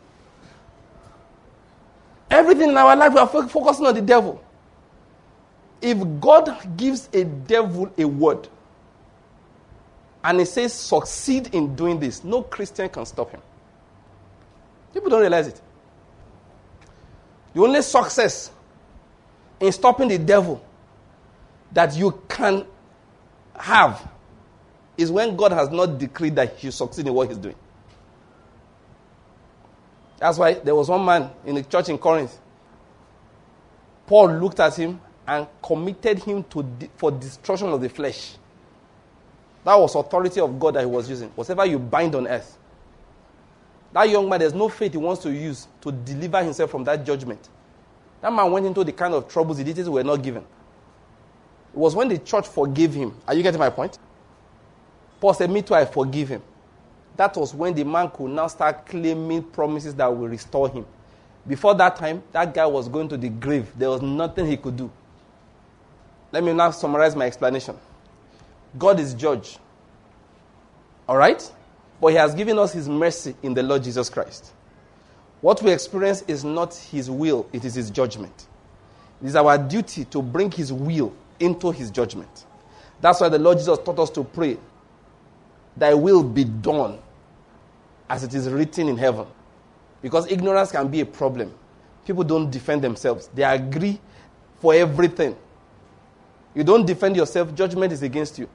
A: Everything in our life, we are fo- focusing on the devil. If God gives a devil a word, and he says, succeed in doing this, no Christian can stop him. People don't realize it. The only success in stopping the devil that you can have is when God has not decreed that he should succeed in what he's doing. That's why there was one man in the church in Corinth. Paul looked at him and committed him to de- for destruction of the flesh. That was authority of God that he was using. Whatever you bind on earth. That young man, there's no faith he wants to use to deliver himself from that judgment. That man went into the kind of troubles the details were not given. It was when the church forgave him. Are you getting my point? Paul said, me too, I forgive him. That was when the man could now start claiming promises that will restore him. Before that time, that guy was going to the grave. There was nothing he could do. Let me now summarize my explanation. God is judge. All right? But he has given us his mercy in the Lord Jesus Christ. What we experience is not his will, it is his judgment. It is our duty to bring his will into his judgment. That's why the Lord Jesus taught us to pray, thy will be done as it is written in heaven. Because ignorance can be a problem. People don't defend themselves. They agree for everything. You don't defend yourself, judgment is against you.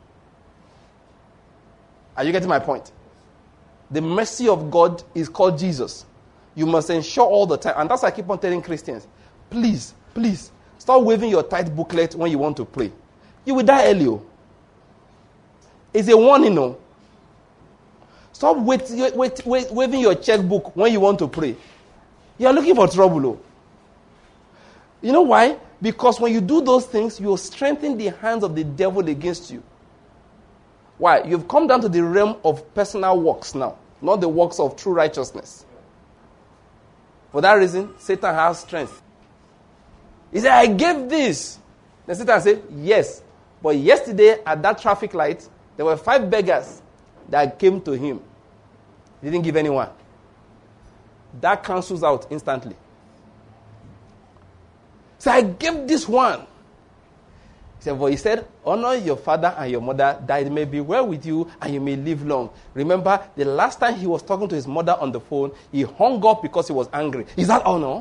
A: Are you getting my point? The mercy of God is called Jesus. You must ensure all the time. And that's why I keep on telling Christians, please, please, stop waving your tithe booklet when you want to pray. You will die early. Oh. It's a warning. No? Stop wait, wait, wait, waving your checkbook when you want to pray. You are looking for trouble. Oh. You know why? Because when you do those things, you strengthen the hands of the devil against you. Why? You've come down to the realm of personal works now, not the works of true righteousness. For that reason, Satan has strength. He said, I gave this. Then Satan said, yes. But yesterday at that traffic light, there were five beggars that came to him. He didn't give anyone. That cancels out instantly. So I gave this one. He said, well, he said, honor your father and your mother, that it may be well with you and you may live long. Remember, the last time he was talking to his mother on the phone, he hung up because he was angry. Is that honor?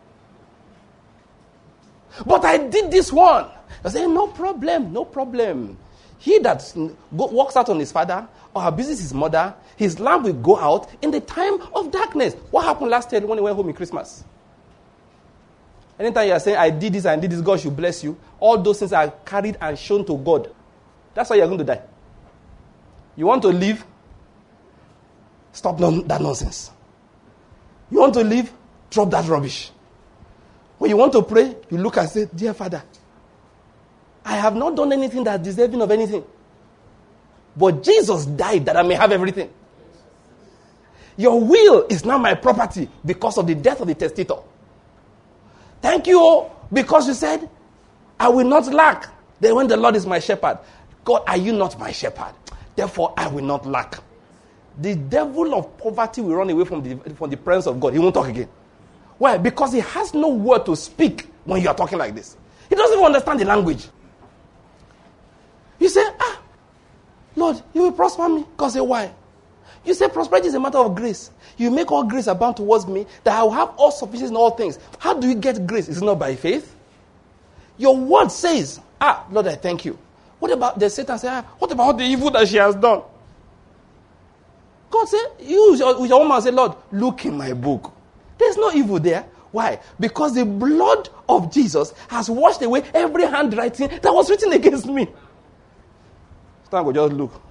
A: But I did this one. I said, no problem, no problem. He that go, walks out on his father or abuses his mother, his lamp will go out in the time of darkness. What happened last year when he went home in Christmas? Anytime you are saying, I did this and did this, God should bless you, all those things are carried and shown to God. That's why you are going to die. You want to live? Stop non- that nonsense. You want to live? Drop that rubbish. When you want to pray, you look and say, dear Father, I have not done anything that is deserving of anything. But Jesus died that I may have everything. Your will is now my property because of the death of the testator. Thank you, because you said, I will not lack. Then when the Lord is my shepherd, God, are you not my shepherd? Therefore, I will not lack. The devil of poverty will run away from the, from the presence of God. He won't talk again. Why? Because he has no word to speak when you are talking like this. He doesn't even understand the language. You say, ah, Lord, you will prosper me. God say, why? You say prosperity is a matter of grace. You make all grace abound towards me, that I will have all sufficiency in all things. How do you get grace? Is it not by faith? Your word says, ah, Lord, I thank you. What about the Satan say, ah, what about the evil that she has done? God said, you with your woman say, Lord, look in my book. There's no evil there. Why? Because the blood of Jesus has washed away every handwriting that was written against me. Satan will just look.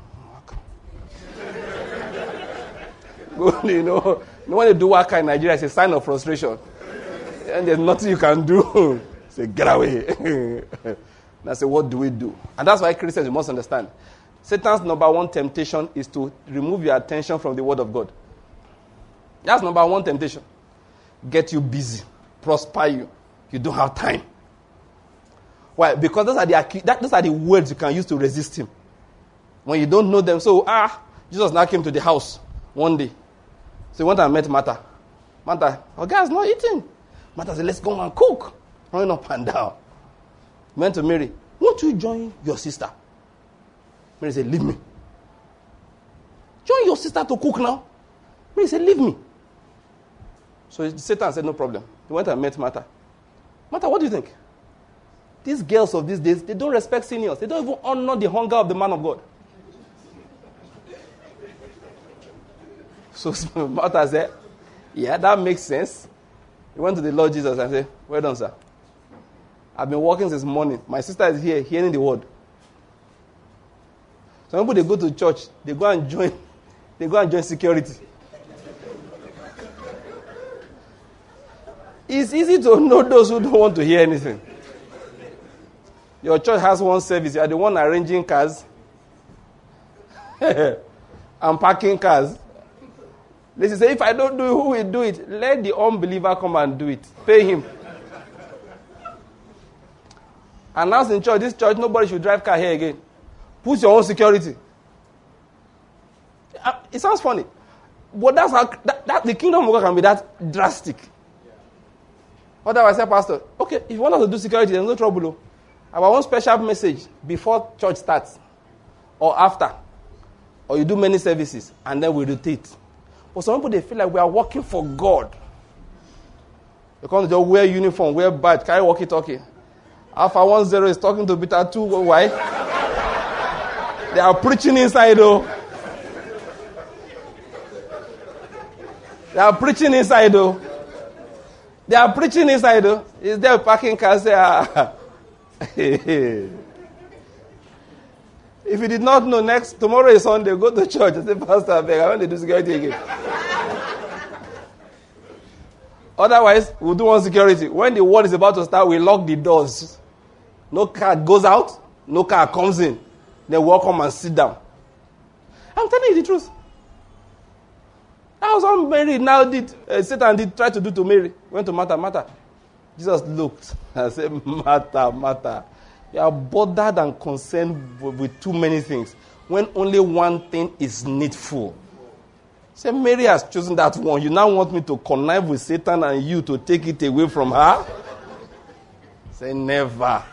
A: You know, when you do work in Nigeria, it's a sign of frustration. And there's nothing you can do. Say, get away. And I say, what do we do? And that's why Christians, you must understand. Satan's number one temptation is to remove your attention from the word of God. That's number one temptation. Get you busy. Prosper you. You don't have time. Why? Because those are the, that, those are the words you can use to resist him. When you don't know them. So, ah, Jesus now came to the house one day. So he went and met Martha. Martha, our guy's not eating. Martha said, let's go and cook. Running up and down. He went to Mary. Won't you join your sister? Mary said, leave me. Join your sister to cook now. Mary said, leave me. So Satan said, no problem. He went and met Martha. Martha, what do you think? These girls of these days, they don't respect seniors. They don't even honor the hunger of the man of God. So Martha said, yeah, that makes sense. He went to the Lord Jesus and said, well done, sir. I've been working since morning. My sister is here, hearing the word. Some people, they go to church, they go and join, they go and join security. It's easy to know those who don't want to hear anything. Your church has one service. You are the one arranging cars and parking cars. They say, if I don't do it, who will do it? Let the unbeliever come and do it. Pay him. Announce in church, this church, nobody should drive car here again. Put your own security. It sounds funny. But that's how that, that, the kingdom of God can be that drastic. Otherwise, I say, Pastor, okay, if you want us to do security, there's no trouble. Though. Our own special message before church starts or after. Or you do many services and then we rotate. But some people, they feel like we are working for God. They come to just wear uniform, wear badge, carry walkie-talkie. Alpha one zero is talking to Beta two. Why? They are preaching inside, though. They are preaching inside, though. They are preaching inside, though. Is there a parking car? Say, ah. If you did not know, next tomorrow is Sunday, go to church and say, Pastor, I beg, I want to do security again. Otherwise, we'll do one security. When the word is about to start, we lock the doors. No car goes out, no car comes in. Then we'll come and sit down. I'm telling you the truth. That was what Mary now did. Uh, Satan did try to do to Mary. Went to Martha, Martha. Jesus looked and said, Martha, Martha, you are bothered and concerned with, with too many things when only one thing is needful. Say, Mary has chosen that one. You now want me to connive with Satan and you to take it away from her? Say, never.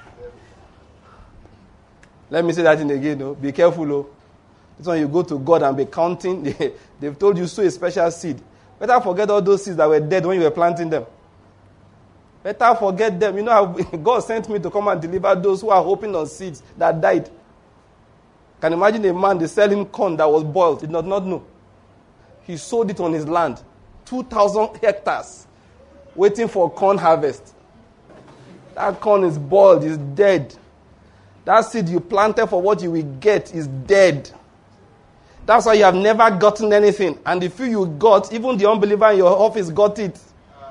A: Let me say that in again. No? Be careful. Oh. This one you go to God and be counting. They, they've told you sow a special seed. Better forget all those seeds that were dead when you were planting them. Better forget them. You know how God sent me to come and deliver those who are hoping on seeds that died. Can you imagine a man, they sell him corn that was boiled. He did not, not know. He sowed it on his land. two thousand hectares. Waiting for corn harvest. That corn is boiled, is dead. That seed you planted for what you will get is dead. That's why you have never gotten anything. And the few you got, even the unbeliever in your office got it.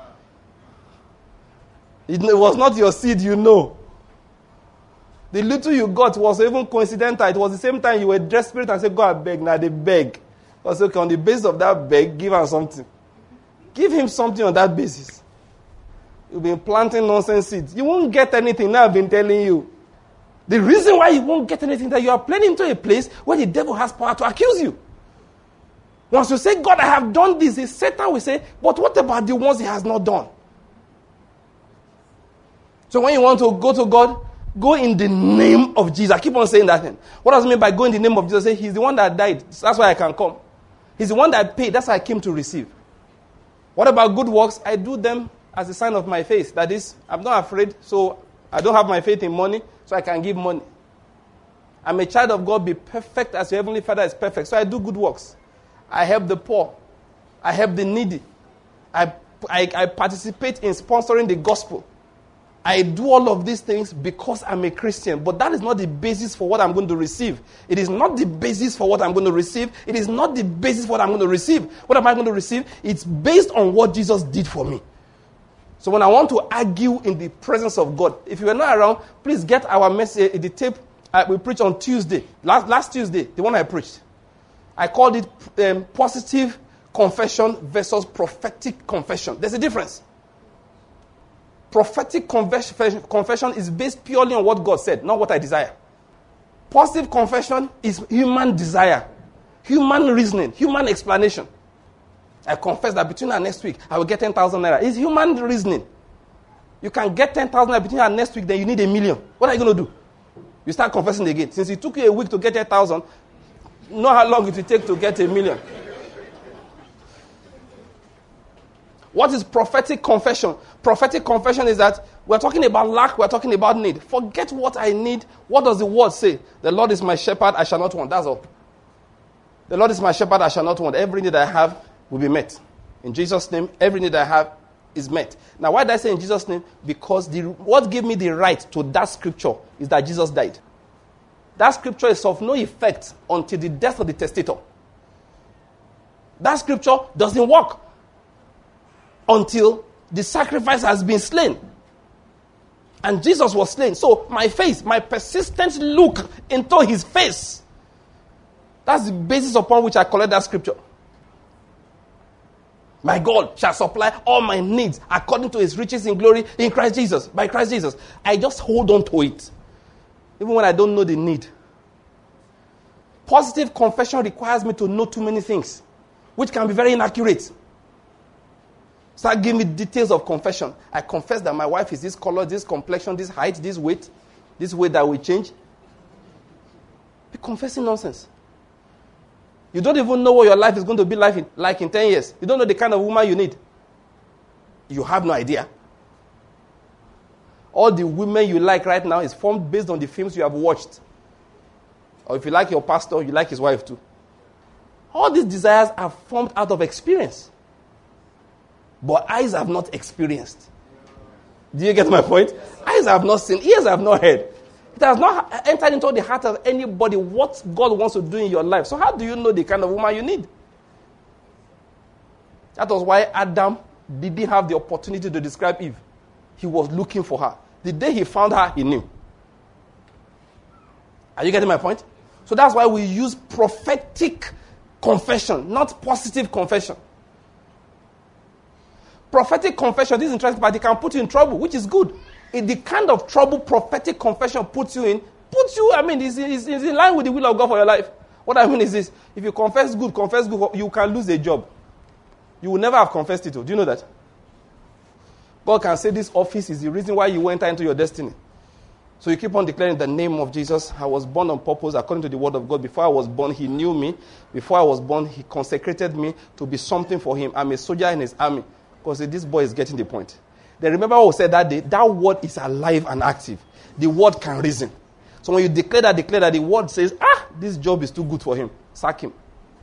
A: It was not your seed, you know. The little you got was even coincidental. It was the same time you were desperate and said, go and beg. Now they beg. I said, okay, on the basis of that beg, give him something. Give him something on that basis. You've been planting nonsense seeds. You won't get anything. Now I've been telling you. The reason why you won't get anything is that you are planning into a place where the devil has power to accuse you. Once you say, God, I have done this, Satan will say, but what about the ones he has not done? So when you want to go to God, go in the name of Jesus. I keep on saying that thing. What does it mean by go in the name of Jesus? Say, he's the one that died. That's why I can come. He's the one that paid. That's why I came to receive. What about good works? I do them as a sign of my faith. That is, I'm not afraid, so I don't have my faith in money, so I can give money. I'm a child of God, be perfect as your heavenly Father is perfect. So I do good works. I help the poor. I help the needy. I, I, I participate in sponsoring the gospel. I do all of these things because I'm a Christian. But that is not the basis for what I'm going to receive. It is not the basis for what I'm going to receive. It is not the basis for what I'm going to receive. What am I going to receive? It's based on what Jesus did for me. So when I want to argue in the presence of God, if you are not around, please get our message, the tape. Uh, we preached on Tuesday. Last, last Tuesday, the one I preached. I called it um, positive confession versus prophetic confession. There's a difference. Prophetic confession, confession is based purely on what God said, not what I desire. Positive confession is human desire, human reasoning, human explanation. I confess that between our next week, I will get ten thousand naira. It's human reasoning. You can get ten thousand naira between our next week, then you need a million. What are you going to do? You start confessing again. Since it took you a week to get ten thousand, know how long it will take to get a million. What is prophetic confession? Prophetic confession is that we're talking about lack, we're talking about need. Forget what I need. What does the word say? The Lord is my shepherd, I shall not want. That's all. The Lord is my shepherd, I shall not want. Every need I have will be met. In Jesus' name, every need I have is met. Now, why did I say in Jesus' name? Because the, what gave me the right to that scripture is that Jesus died. That scripture is of no effect until the death of the testator. That scripture doesn't work until the sacrifice has been slain. And Jesus was slain. So my face, my persistent look into his face, that's the basis upon which I collect that scripture. My God shall supply all my needs according to his riches in glory in Christ Jesus, by Christ Jesus. I just hold on to it, even when I don't know the need. Positive confession requires me to know too many things, which can be very inaccurate. Start giving me details of confession. I confess that my wife is this color, this complexion, this height, this weight, this weight that will change. Be confessing nonsense. You don't even know what your life is going to be like in, like in ten years. You don't know the kind of woman you need. You have no idea. All the women you like right now is formed based on the films you have watched. Or if you like your pastor, you like his wife too. All these desires are formed out of experience. But eyes have not experienced. Do you get my point? Eyes have not seen, ears have not heard. It has not entered into the heart of anybody what God wants to do in your life. So how do you know the kind of woman you need? That was why Adam didn't have the opportunity to describe Eve. He was looking for her. The day he found her, he knew. Are you getting my point? So that's why we use prophetic confession, not positive confession. Prophetic confession, this is interesting, but it can put you in trouble, which is good. In the kind of trouble prophetic confession puts you in, puts you, I mean, is is in line with the will of God for your life. What I mean is this: if you confess good, confess good, you can lose a job. You will never have confessed it. Do you know that? God can say this office is the reason why you enter into your destiny. So you keep on declaring the name of Jesus. I was born on purpose according to the word of God. Before I was born, he knew me. Before I was born, he consecrated me to be something for him. I'm a soldier in his army. Because this boy is getting the point. Then remember what we said that day? That word is alive and active. The word can reason. So when you declare that, declare that, the word says, ah, this job is too good for him. Sack him.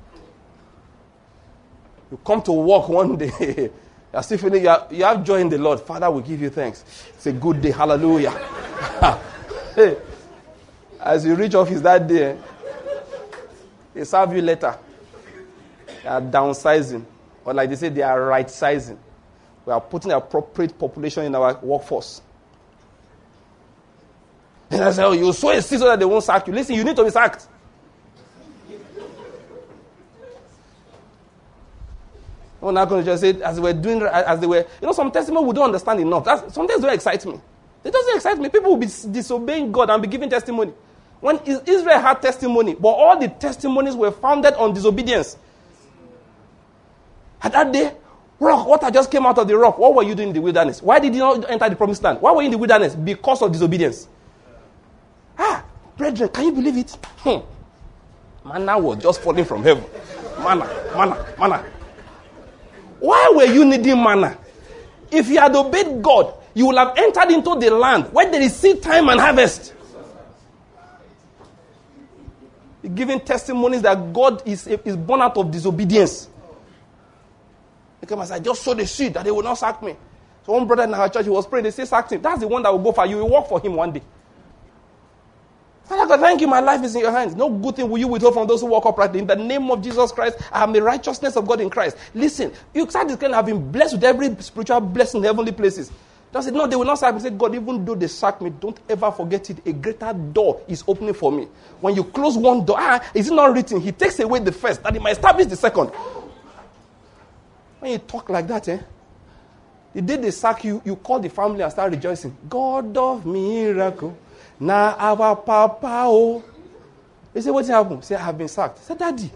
A: You come to work one day. You're still feeling, you, are, you have joy in the Lord. Father, we give you thanks. It's a good day. Hallelujah. Hey, as you reach office that day, they serve you later. They are downsizing. Or like they say, they are right-sizing. We are putting the appropriate population in our workforce. And I say, oh, you sow a seed so that they won't sack you. Listen, you need to be sacked. We're not going to just say, as they were doing, as they were, you know, some testimony we don't understand enough. That's, sometimes they don't excite me. It doesn't excite me. People will be disobeying God and be giving testimony. When Israel had testimony, but all the testimonies were founded on disobedience. At that day, rock, water just came out of the rock. What were you doing in the wilderness? Why did you not enter the promised land? Why were you in the wilderness? Because of disobedience. Ah, brethren, can you believe it? Hmm. Manna was just falling from heaven. Manna, manna, manna. Why were you needing manna? If you had obeyed God, you would have entered into the land where there is seed time and harvest. You're giving testimonies that God is, is born out of disobedience. He came and said, I just sowed the seed that they will not sack me. So one brother in our church, he was praying, they say sacked him. That's the one that will go for you. You will work for him one day. Father God, thank you, my life is in your hands. No good thing will you withhold from those who walk uprightly. In the name of Jesus Christ, I am the righteousness of God in Christ. Listen, you start declaring, I've been blessed with every spiritual blessing in heavenly places. Don't say, no, they will not sack me. Say, God, even though they sack me, don't ever forget it. A greater door is opening for me. When you close one door, ah, is it not written? He takes away the first, that he might establish the second. When you talk like that, eh? The day they sack you, you call the family and start rejoicing. God of miracle. Now our papa, oh. They say, what happened? Say, I have been sacked. Say, Daddy,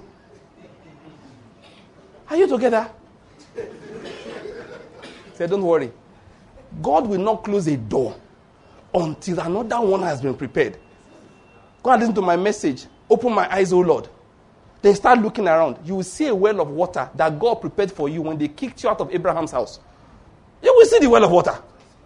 A: are you together? Say, don't worry. God will not close a door until another one has been prepared. Go and listen to my message. Open my eyes, oh Lord. Then start looking around. You will see a well of water that God prepared for you when they kicked you out of Abraham's house. You will see the well of water.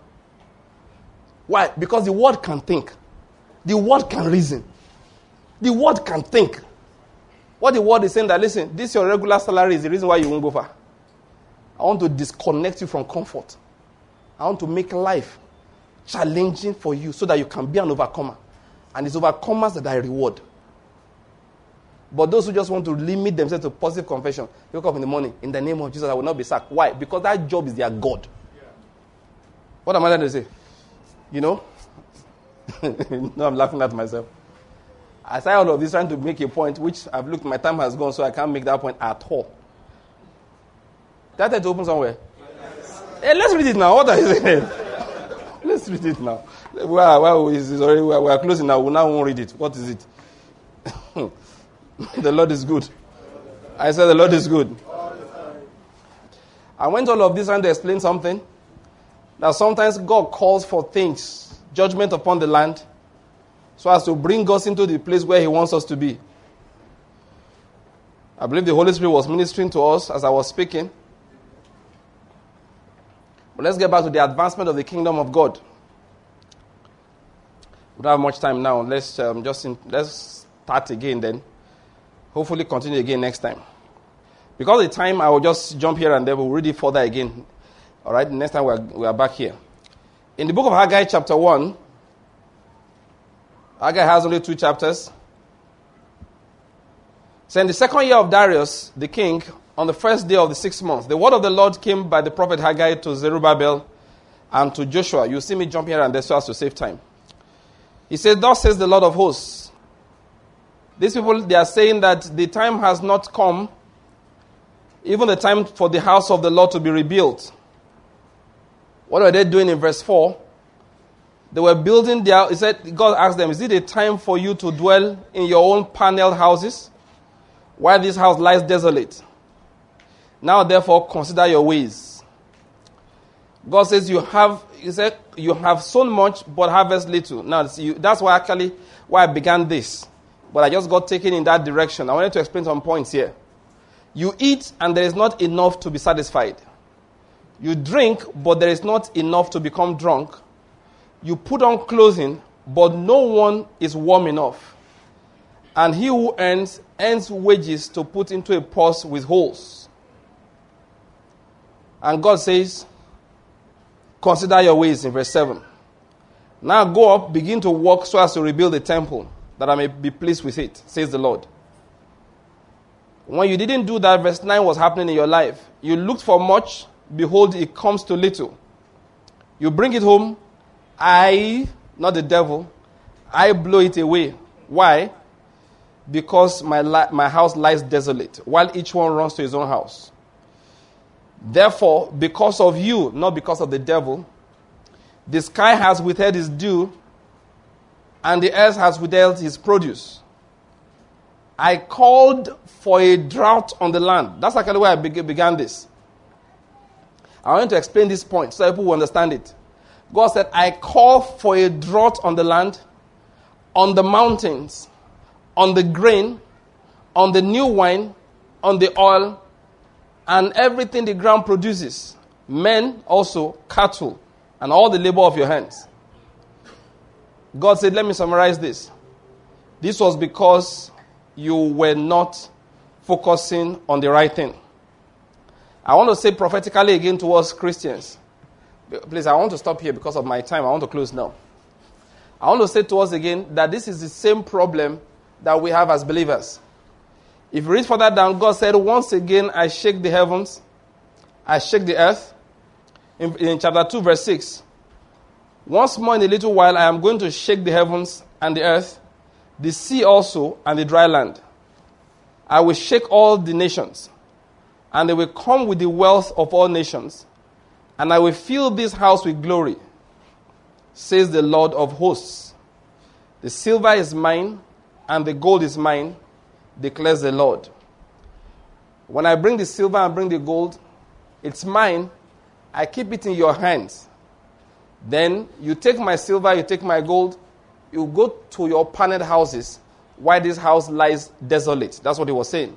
A: Why? Because the word can think. The word can reason. The word can think. What the word is saying that, listen, this your regular salary is the reason why you won't go far. I want to disconnect you from comfort. I want to make life challenging for you so that you can be an overcomer. And it's overcomers that I reward. But those who just want to limit themselves to positive confession, they wake up in the morning, in the name of Jesus, I will not be sacked. Why? Because that job is their God. Yeah. What am I trying to say? You know? No, I'm laughing at myself. I say all of this trying to make a point, which I've looked, my time has gone, so I can't make that point at all. That had to open somewhere. Yes. Hey, let's read it now. What are you saying? Let's read it now. Well, well, it's already, we are closing now. We now won't read it. What is it? The Lord is good. I said the Lord is good. I went all of this trying to explain something. That sometimes God calls for things, judgment upon the land, so as to bring us into the place where he wants us to be. I believe the Holy Spirit was ministering to us as I was speaking. But let's get back to the advancement of the kingdom of God. We don't have much time now. Let's um, just in, let's start again then. Hopefully continue again next time. Because of the time, I will just jump here and then we'll read it further again. All right, next time we are, we are back here. In the book of Haggai chapter one, Haggai has only two chapters. So in the second year of Darius, the king, on the first day of the sixth month, the word of the Lord came by the prophet Haggai to Zerubbabel and to Joshua. You see me jump here and there so as to save time. He said, thus says the Lord of hosts. These people, they are saying that the time has not come, even the time for the house of the Lord to be rebuilt. What are they doing in verse four? They were building their, he said, God asked them, is it a time for you to dwell in your own paneled houses, while this house lies desolate? Now, therefore, consider your ways. God says you have, he said, you have sown much, but harvest little. Now, you, that's why actually, why I began this. But I just got taken in that direction. I wanted to explain some points here. You eat, and there is not enough to be satisfied. You drink, but there is not enough to become drunk. You put on clothing, but no one is warm enough. And he who earns, earns wages to put into a purse with holes. And God says, consider your ways in verse seven. Now go up, begin to work so as to rebuild the temple, that I may be pleased with it, says the Lord. When you didn't do that, verse nine was happening in your life. You looked for much, behold, it comes to little. You bring it home, I, not the devil, I blow it away. Why? Because my li- my house lies desolate, while each one runs to his own house. Therefore, because of you, not because of the devil, the sky has withheld its dew, and the earth has withheld his produce. I called for a drought on the land. That's actually why I began this. I want to explain this point so people will understand it. God said, I call for a drought on the land, on the mountains, on the grain, on the new wine, on the oil, and everything the ground produces. Men also, cattle, and all the labor of your hands. God said, let me summarize this. This was because you were not focusing on the right thing. I want to say prophetically again towards Christians. Please, I want to stop here because of my time. I want to close now. I want to say to us again that this is the same problem that we have as believers. If you read further down, God said, once again, I shake the heavens, I shake the earth. In, in chapter two, verse six. Once more in a little while, I am going to shake the heavens and the earth, the sea also, and the dry land. I will shake all the nations, and they will come with the wealth of all nations, and I will fill this house with glory, says the Lord of hosts. The silver is mine, and the gold is mine, declares the Lord. When I bring the silver and bring the gold, it's mine. I keep it in your hands. Then you take my silver, you take my gold, you go to your paneled houses, while this house lies desolate. That's what he was saying.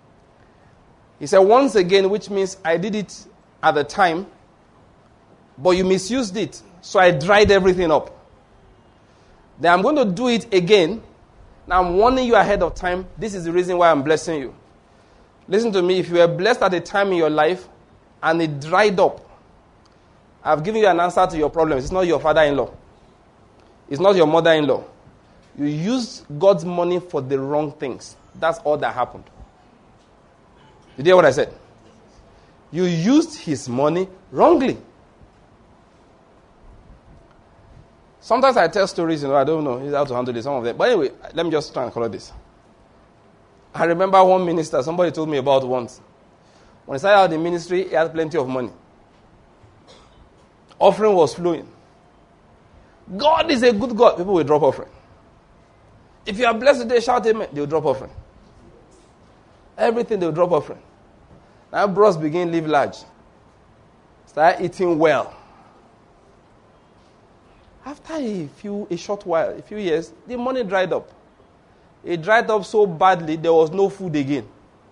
A: He said, once again, which means I did it at the time, but you misused it, so I dried everything up. Then I'm going to do it again, Now I'm warning you ahead of time. This is the reason why I'm blessing you. Listen to me. If you were blessed at a time in your life and it dried up, I've given you an answer to your problems. It's not your father-in-law. It's not your mother-in-law. You used God's money for the wrong things. That's all that happened. Did you hear what I said? You used his money wrongly. Sometimes I tell stories, you know, I don't know how to handle this, some of them. But anyway, let me just try and color this. I remember one minister, somebody told me about once. When he started out in ministry, he had plenty of money. Offering was flowing. God is a good God. People will drop offering. If you are blessed today, shout amen. They will drop offering. Everything they will drop offering. Now bros begin to live large. Start eating well. After a few, a short while, a few years, the money dried up. It dried up so badly, there was no food again.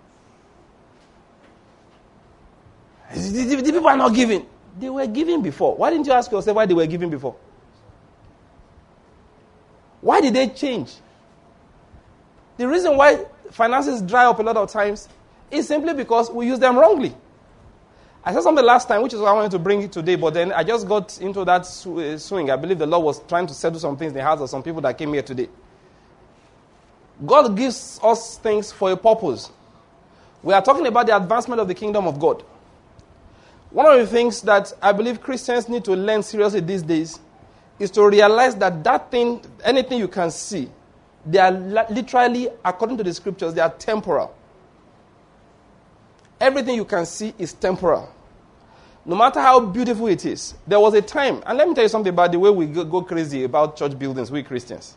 A: The, the, the people are not giving. They were giving before. Why didn't you ask yourself why they were giving before? Why did they change? The reason why finances dry up a lot of times is simply because we use them wrongly. I said something last time, which is why I wanted to bring it today, but then I just got into that swing. I believe the Lord was trying to settle some things in the hearts of some people that came here today. God gives us things for a purpose. We are talking about the advancement of the kingdom of God. One of the things that I believe Christians need to learn seriously these days is to realize that that thing, anything you can see, they are literally, according to the scriptures, they are temporal. Everything you can see is temporal. No matter how beautiful it is. There was a time, and let me tell you something about the way we go, go crazy about church buildings, we Christians.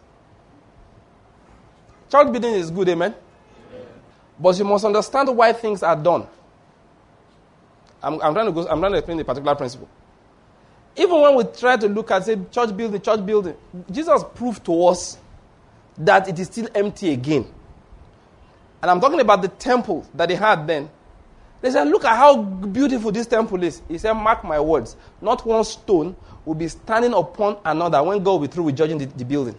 A: Church building is good, amen? Amen. But you must understand why things are done. I'm, I'm trying to go, I'm trying to explain the particular principle. Even when we try to look at, say, church building, church building, Jesus proved to us that it is still empty again. And I'm talking about the temple that they had then. They said, look at how beautiful this temple is. He said, mark my words. Not one stone will be standing upon another when God will be through with judging the, the building.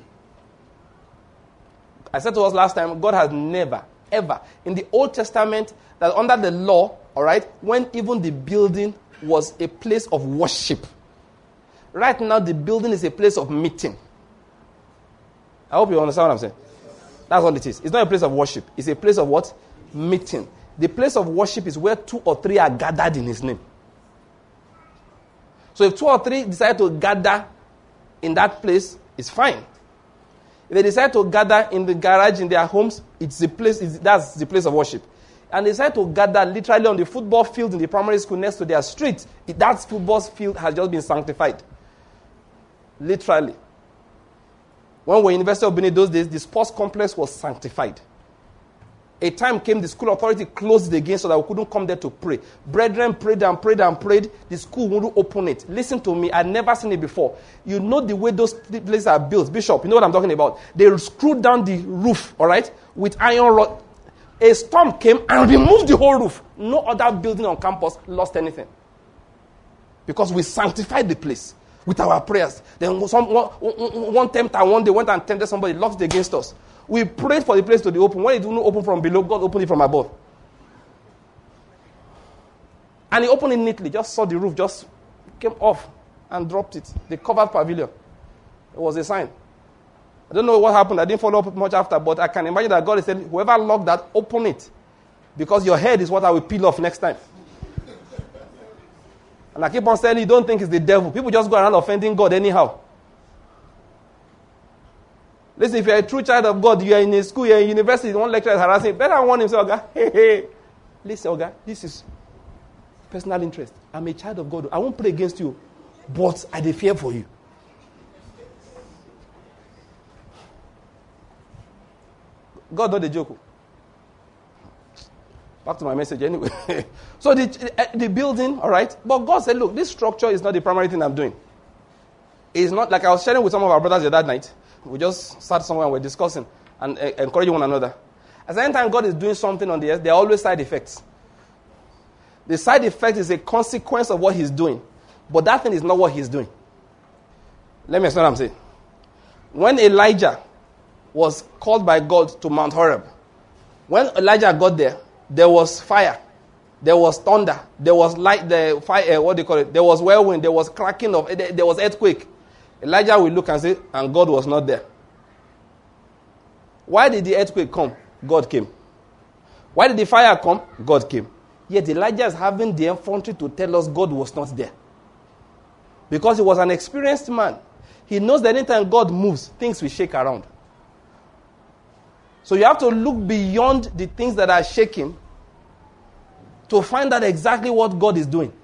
A: I said to us last time, God has never, ever, in the Old Testament, that under the law, all right, when even the building was a place of worship. Right now, the building is a place of meeting. I hope you understand what I'm saying. That's all it is. It's not a place of worship. It's a place of what? Meeting. The place of worship is where two or three are gathered in his name. So if two or three decide to gather in that place, it's fine. If they decide to gather in the garage in their homes, it's the place. It's, that's the place of worship. And they decide to gather literally on the football field in the primary school next to their street. That football field has just been sanctified. Literally. When we were in University of Benin those days, the sports complex was sanctified. A time came, the school authority closed it again so that we couldn't come there to pray. Brethren prayed and prayed and prayed. The school wouldn't open it. Listen to me, I'd never seen it before. You know the way those places are built. Bishop, you know what I'm talking about. They screwed down the roof, all right, with iron rod. A storm came and removed the whole roof. No other building on campus lost anything. Because we sanctified the place with our prayers. Then some, one, one tempter one day went and tempted somebody, locked it against us. We prayed for the place to be open. When it didn't open from below, God opened it from above. And he opened it neatly. Just saw the roof, just came off and dropped it. The covered pavilion. It was a sign. I don't know what happened. I didn't follow up much after, but I can imagine that God said, whoever locked that, open it. Because your head is what I will peel off next time. And I keep on saying, you don't think it's the devil. People just go around offending God anyhow. Listen, if you're a true child of God, you're in a school, you're in university, one lecturer is harassing you, better warn him, say, Oga, hey, hey. Listen, Oga, this is personal interest. I'm a child of God. I won't pray against you, but I dey fear for you. God not a joke. Back to my message anyway. So the, the building, all right, but God said, look, this structure is not the primary thing I'm doing. It's not like I was sharing with some of our brothers the other night. We just sat somewhere and we're discussing and uh, encouraging one another. At the same time God is doing something on the earth, there are always side effects. The side effect is a consequence of what he's doing. But that thing is not what he's doing. Let me explain what I'm saying. When Elijah was called by God to Mount Horeb. When Elijah got there, there was fire, there was thunder, there was light, the fire, what do you call it? There was whirlwind, there was cracking of, there was earthquake. Elijah will look and say, and God was not there. Why did the earthquake come? God came. Why did the fire come? God came. Yet Elijah is having the effrontery to tell us God was not there. Because he was an experienced man. He knows that anytime God moves, things will shake around. So you have to look beyond the things that are shaking to find out exactly what God is doing.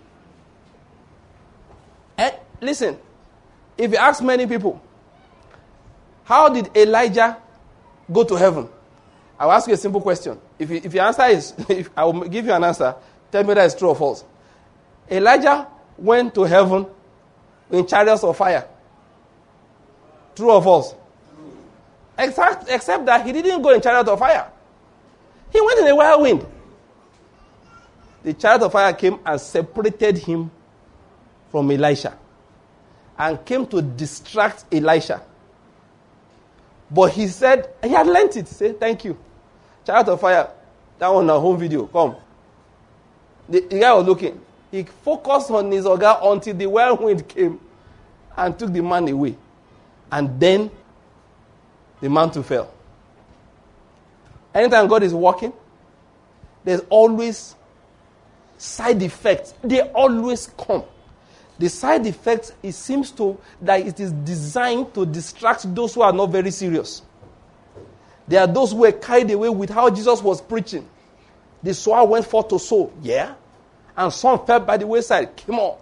A: And listen, if you ask many people, how did Elijah go to heaven? I'll ask you a simple question. If, you, if your answer is, if I will give you an answer, tell me that it's true or false. Elijah went to heaven in chariots of fire. True or false? Except, except that he didn't go in chariot of fire. He went in a whirlwind. The chariot of fire came and separated him from Elisha and came to distract Elisha. But he said, he had learnt it. Say, thank you. Chariot of fire, that one on our home video, come. The, the guy was looking. He focused on his oga until the whirlwind came and took the man away. And then the mantle fell. Anytime God is working, there's always side effects. They always come. The side effects, it seems to that it is designed to distract those who are not very serious. There are those who were carried away with how Jesus was preaching. The sower went forth to sow. Yeah. And some fell by the wayside. Come on.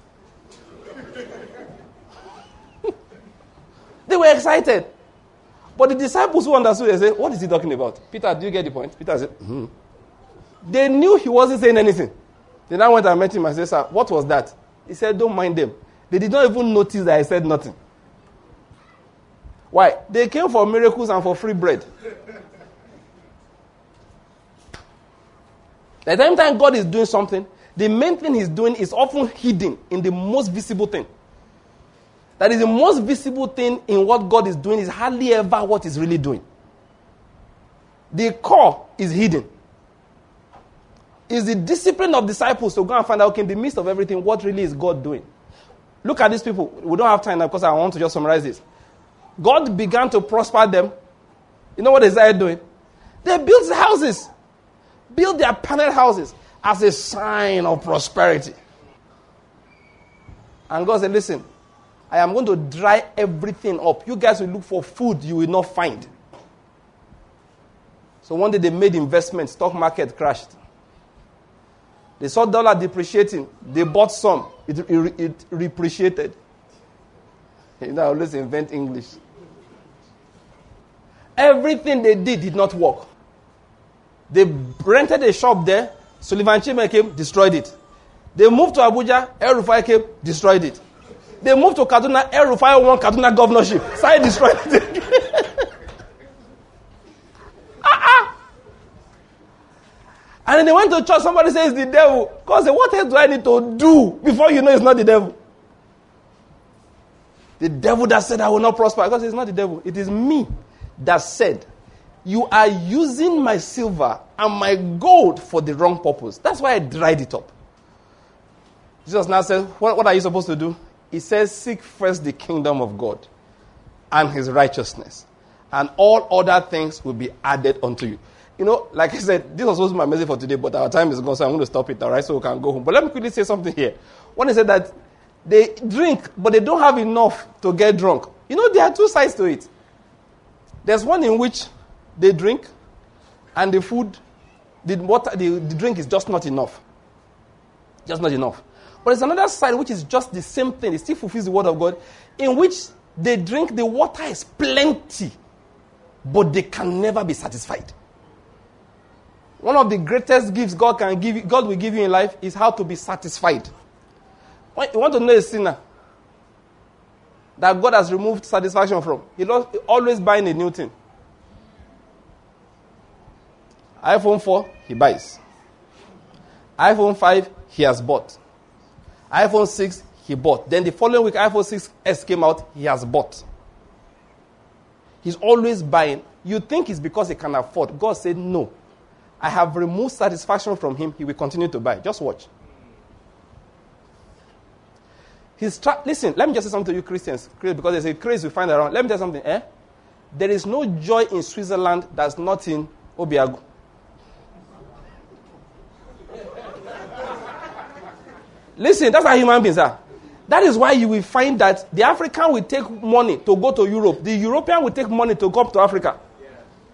A: They were excited. But the disciples who understood, they said, what is he talking about? Peter, do you get the point? Peter said, mm-hmm. They knew he wasn't saying anything. They now went and met him and said, sir, what was that? He said, don't mind them. They did not even notice that I said nothing. Why? They came for miracles and for free bread. The same time God is doing something, the main thing he's doing is often hidden in the most visible thing. That is the most visible thing in what God is doing is hardly ever what he's really doing. The core is hidden. It's the discipline of disciples to go and find out, okay, in the midst of everything, what really is God doing? Look at these people. We don't have time now because I want to just summarize this. God began to prosper them. You know what they started doing? They built houses. Built their panel houses as a sign of prosperity. And God said, listen, I am going to dry everything up. You guys will look for food you will not find. So one day they made investments. Stock market crashed. They saw dollar depreciating. They bought some. It, it, it depreciated. You know, I always invent English. Everything they did did not work. They rented a shop there. Sullivan Chime came, destroyed it. They moved to Abuja. El Rufai came, destroyed it. They moved to Kaduna. El Rufai won Kaduna governorship. Started destroying it. uh-uh. And then they went to church. Somebody says it's the devil. God said, what else do I need to do before you know it's not the devil? The devil that said I will not prosper. God says it's not the devil. It is me that said, you are using my silver and my gold for the wrong purpose. That's why I dried it up. Jesus now says, what, what are you supposed to do? He says, seek first the kingdom of God and his righteousness, and all other things will be added unto you. You know, like I said, this was supposed to be my message for today, but our time is gone, so I'm going to stop it, all right, so we can go home. But let me quickly say something here. One is that they drink, but they don't have enough to get drunk. You know, there are two sides to it. There's one in which they drink, and the food, the water, the, the drink is just not enough. Just not enough. But there's another side which is just the same thing. It still fulfills the word of God, in which they drink, the water is plenty, but they can never be satisfied. One of the greatest gifts God can give you, God will give you in life is how to be satisfied. You want to know a sinner that God has removed satisfaction from? He's always buying a new thing. iPhone four, he buys. iPhone five, he has bought. iPhone six, he bought. Then the following week, iPhone six S came out, he has bought. He's always buying. You think it's because he can afford. God said, no. I have removed satisfaction from him. He will continue to buy. Just watch. He's tra- Listen, let me just say something to you Christians. Because there's a craze we find around. Let me tell you something. Eh? There is no joy in Switzerland that's not in Obiagu. Listen, that's how human beings are. That is why you will find that the African will take money to go to Europe. The European will take money to come to Africa. Yeah.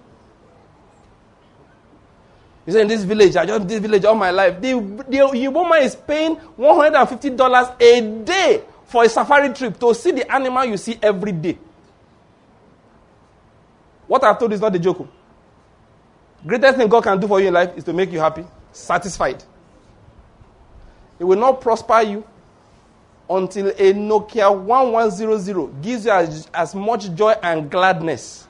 A: You say, in this village, I just this village all my life. The, the woman is paying one hundred fifty dollars a day for a safari trip to see the animal you see every day. What I've told you is not a joke. Greatest thing God can do for you in life is to make you happy, satisfied. It will not prosper you until a Nokia one one zero zero gives you as, as much joy and gladness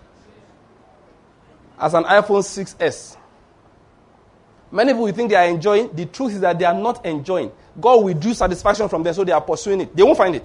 A: as an iPhone six S. Many people think they are enjoying. The truth is that they are not enjoying. God will withdrew satisfaction from them, so they are pursuing it. They won't find it.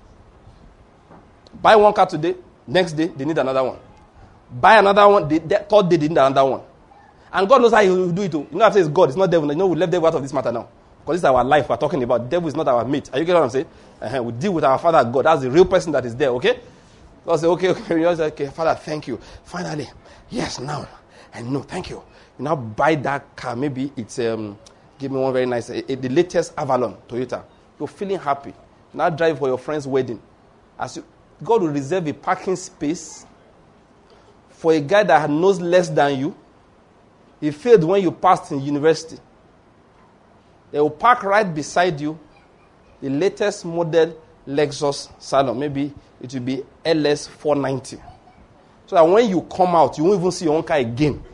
A: Buy one car today, next day, they need another one. Buy another one, the third day, they need another one. And God knows how he will do it too. You know, I say it's God, it's not devil. You know, we left devil out of this matter now. Because this is our life we're talking about. The devil is not our mate. Are you getting what I'm saying? Uh-huh. We deal with our Father God. That's the real person that is there, okay? God say, okay, okay. You say, okay, Father, thank you. Finally, yes, now, I know, thank you. You now buy that car. Maybe it's, um, give me one very nice, uh, uh, the latest Avalon, Toyota. You're feeling happy. Now drive for your friend's wedding. As you, God will reserve a parking space for a guy that knows less than you. He failed when you passed in university. They will park right beside you the latest model Lexus Salon. Maybe it will be L S four ninety. So that when you come out, you won't even see your own car again.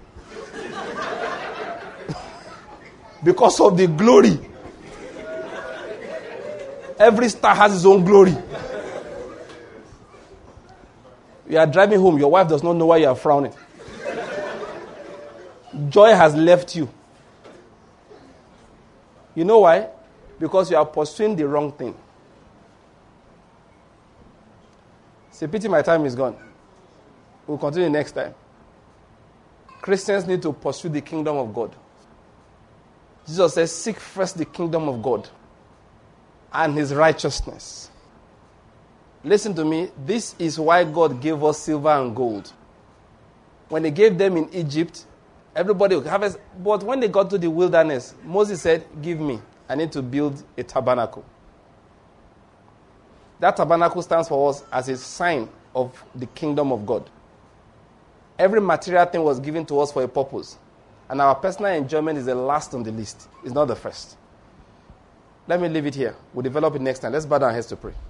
A: Because of the glory. Every star has its own glory. You are driving home. Your wife does not know why you are frowning. Joy has left you. You know why? Because you are pursuing the wrong thing. It's a pity my time is gone. We'll continue next time. Christians need to pursue the kingdom of God. Jesus says, seek first the kingdom of God and his righteousness. Listen to me. This is why God gave us silver and gold. When he gave them in Egypt, everybody would harvest. But when they got to the wilderness, Moses said, give me. I need to build a tabernacle. That tabernacle stands for us as a sign of the kingdom of God. Every material thing was given to us for a purpose. And our personal enjoyment is the last on the list. It's not the first. Let me leave it here. We'll develop it next time. Let's bow down our heads to pray.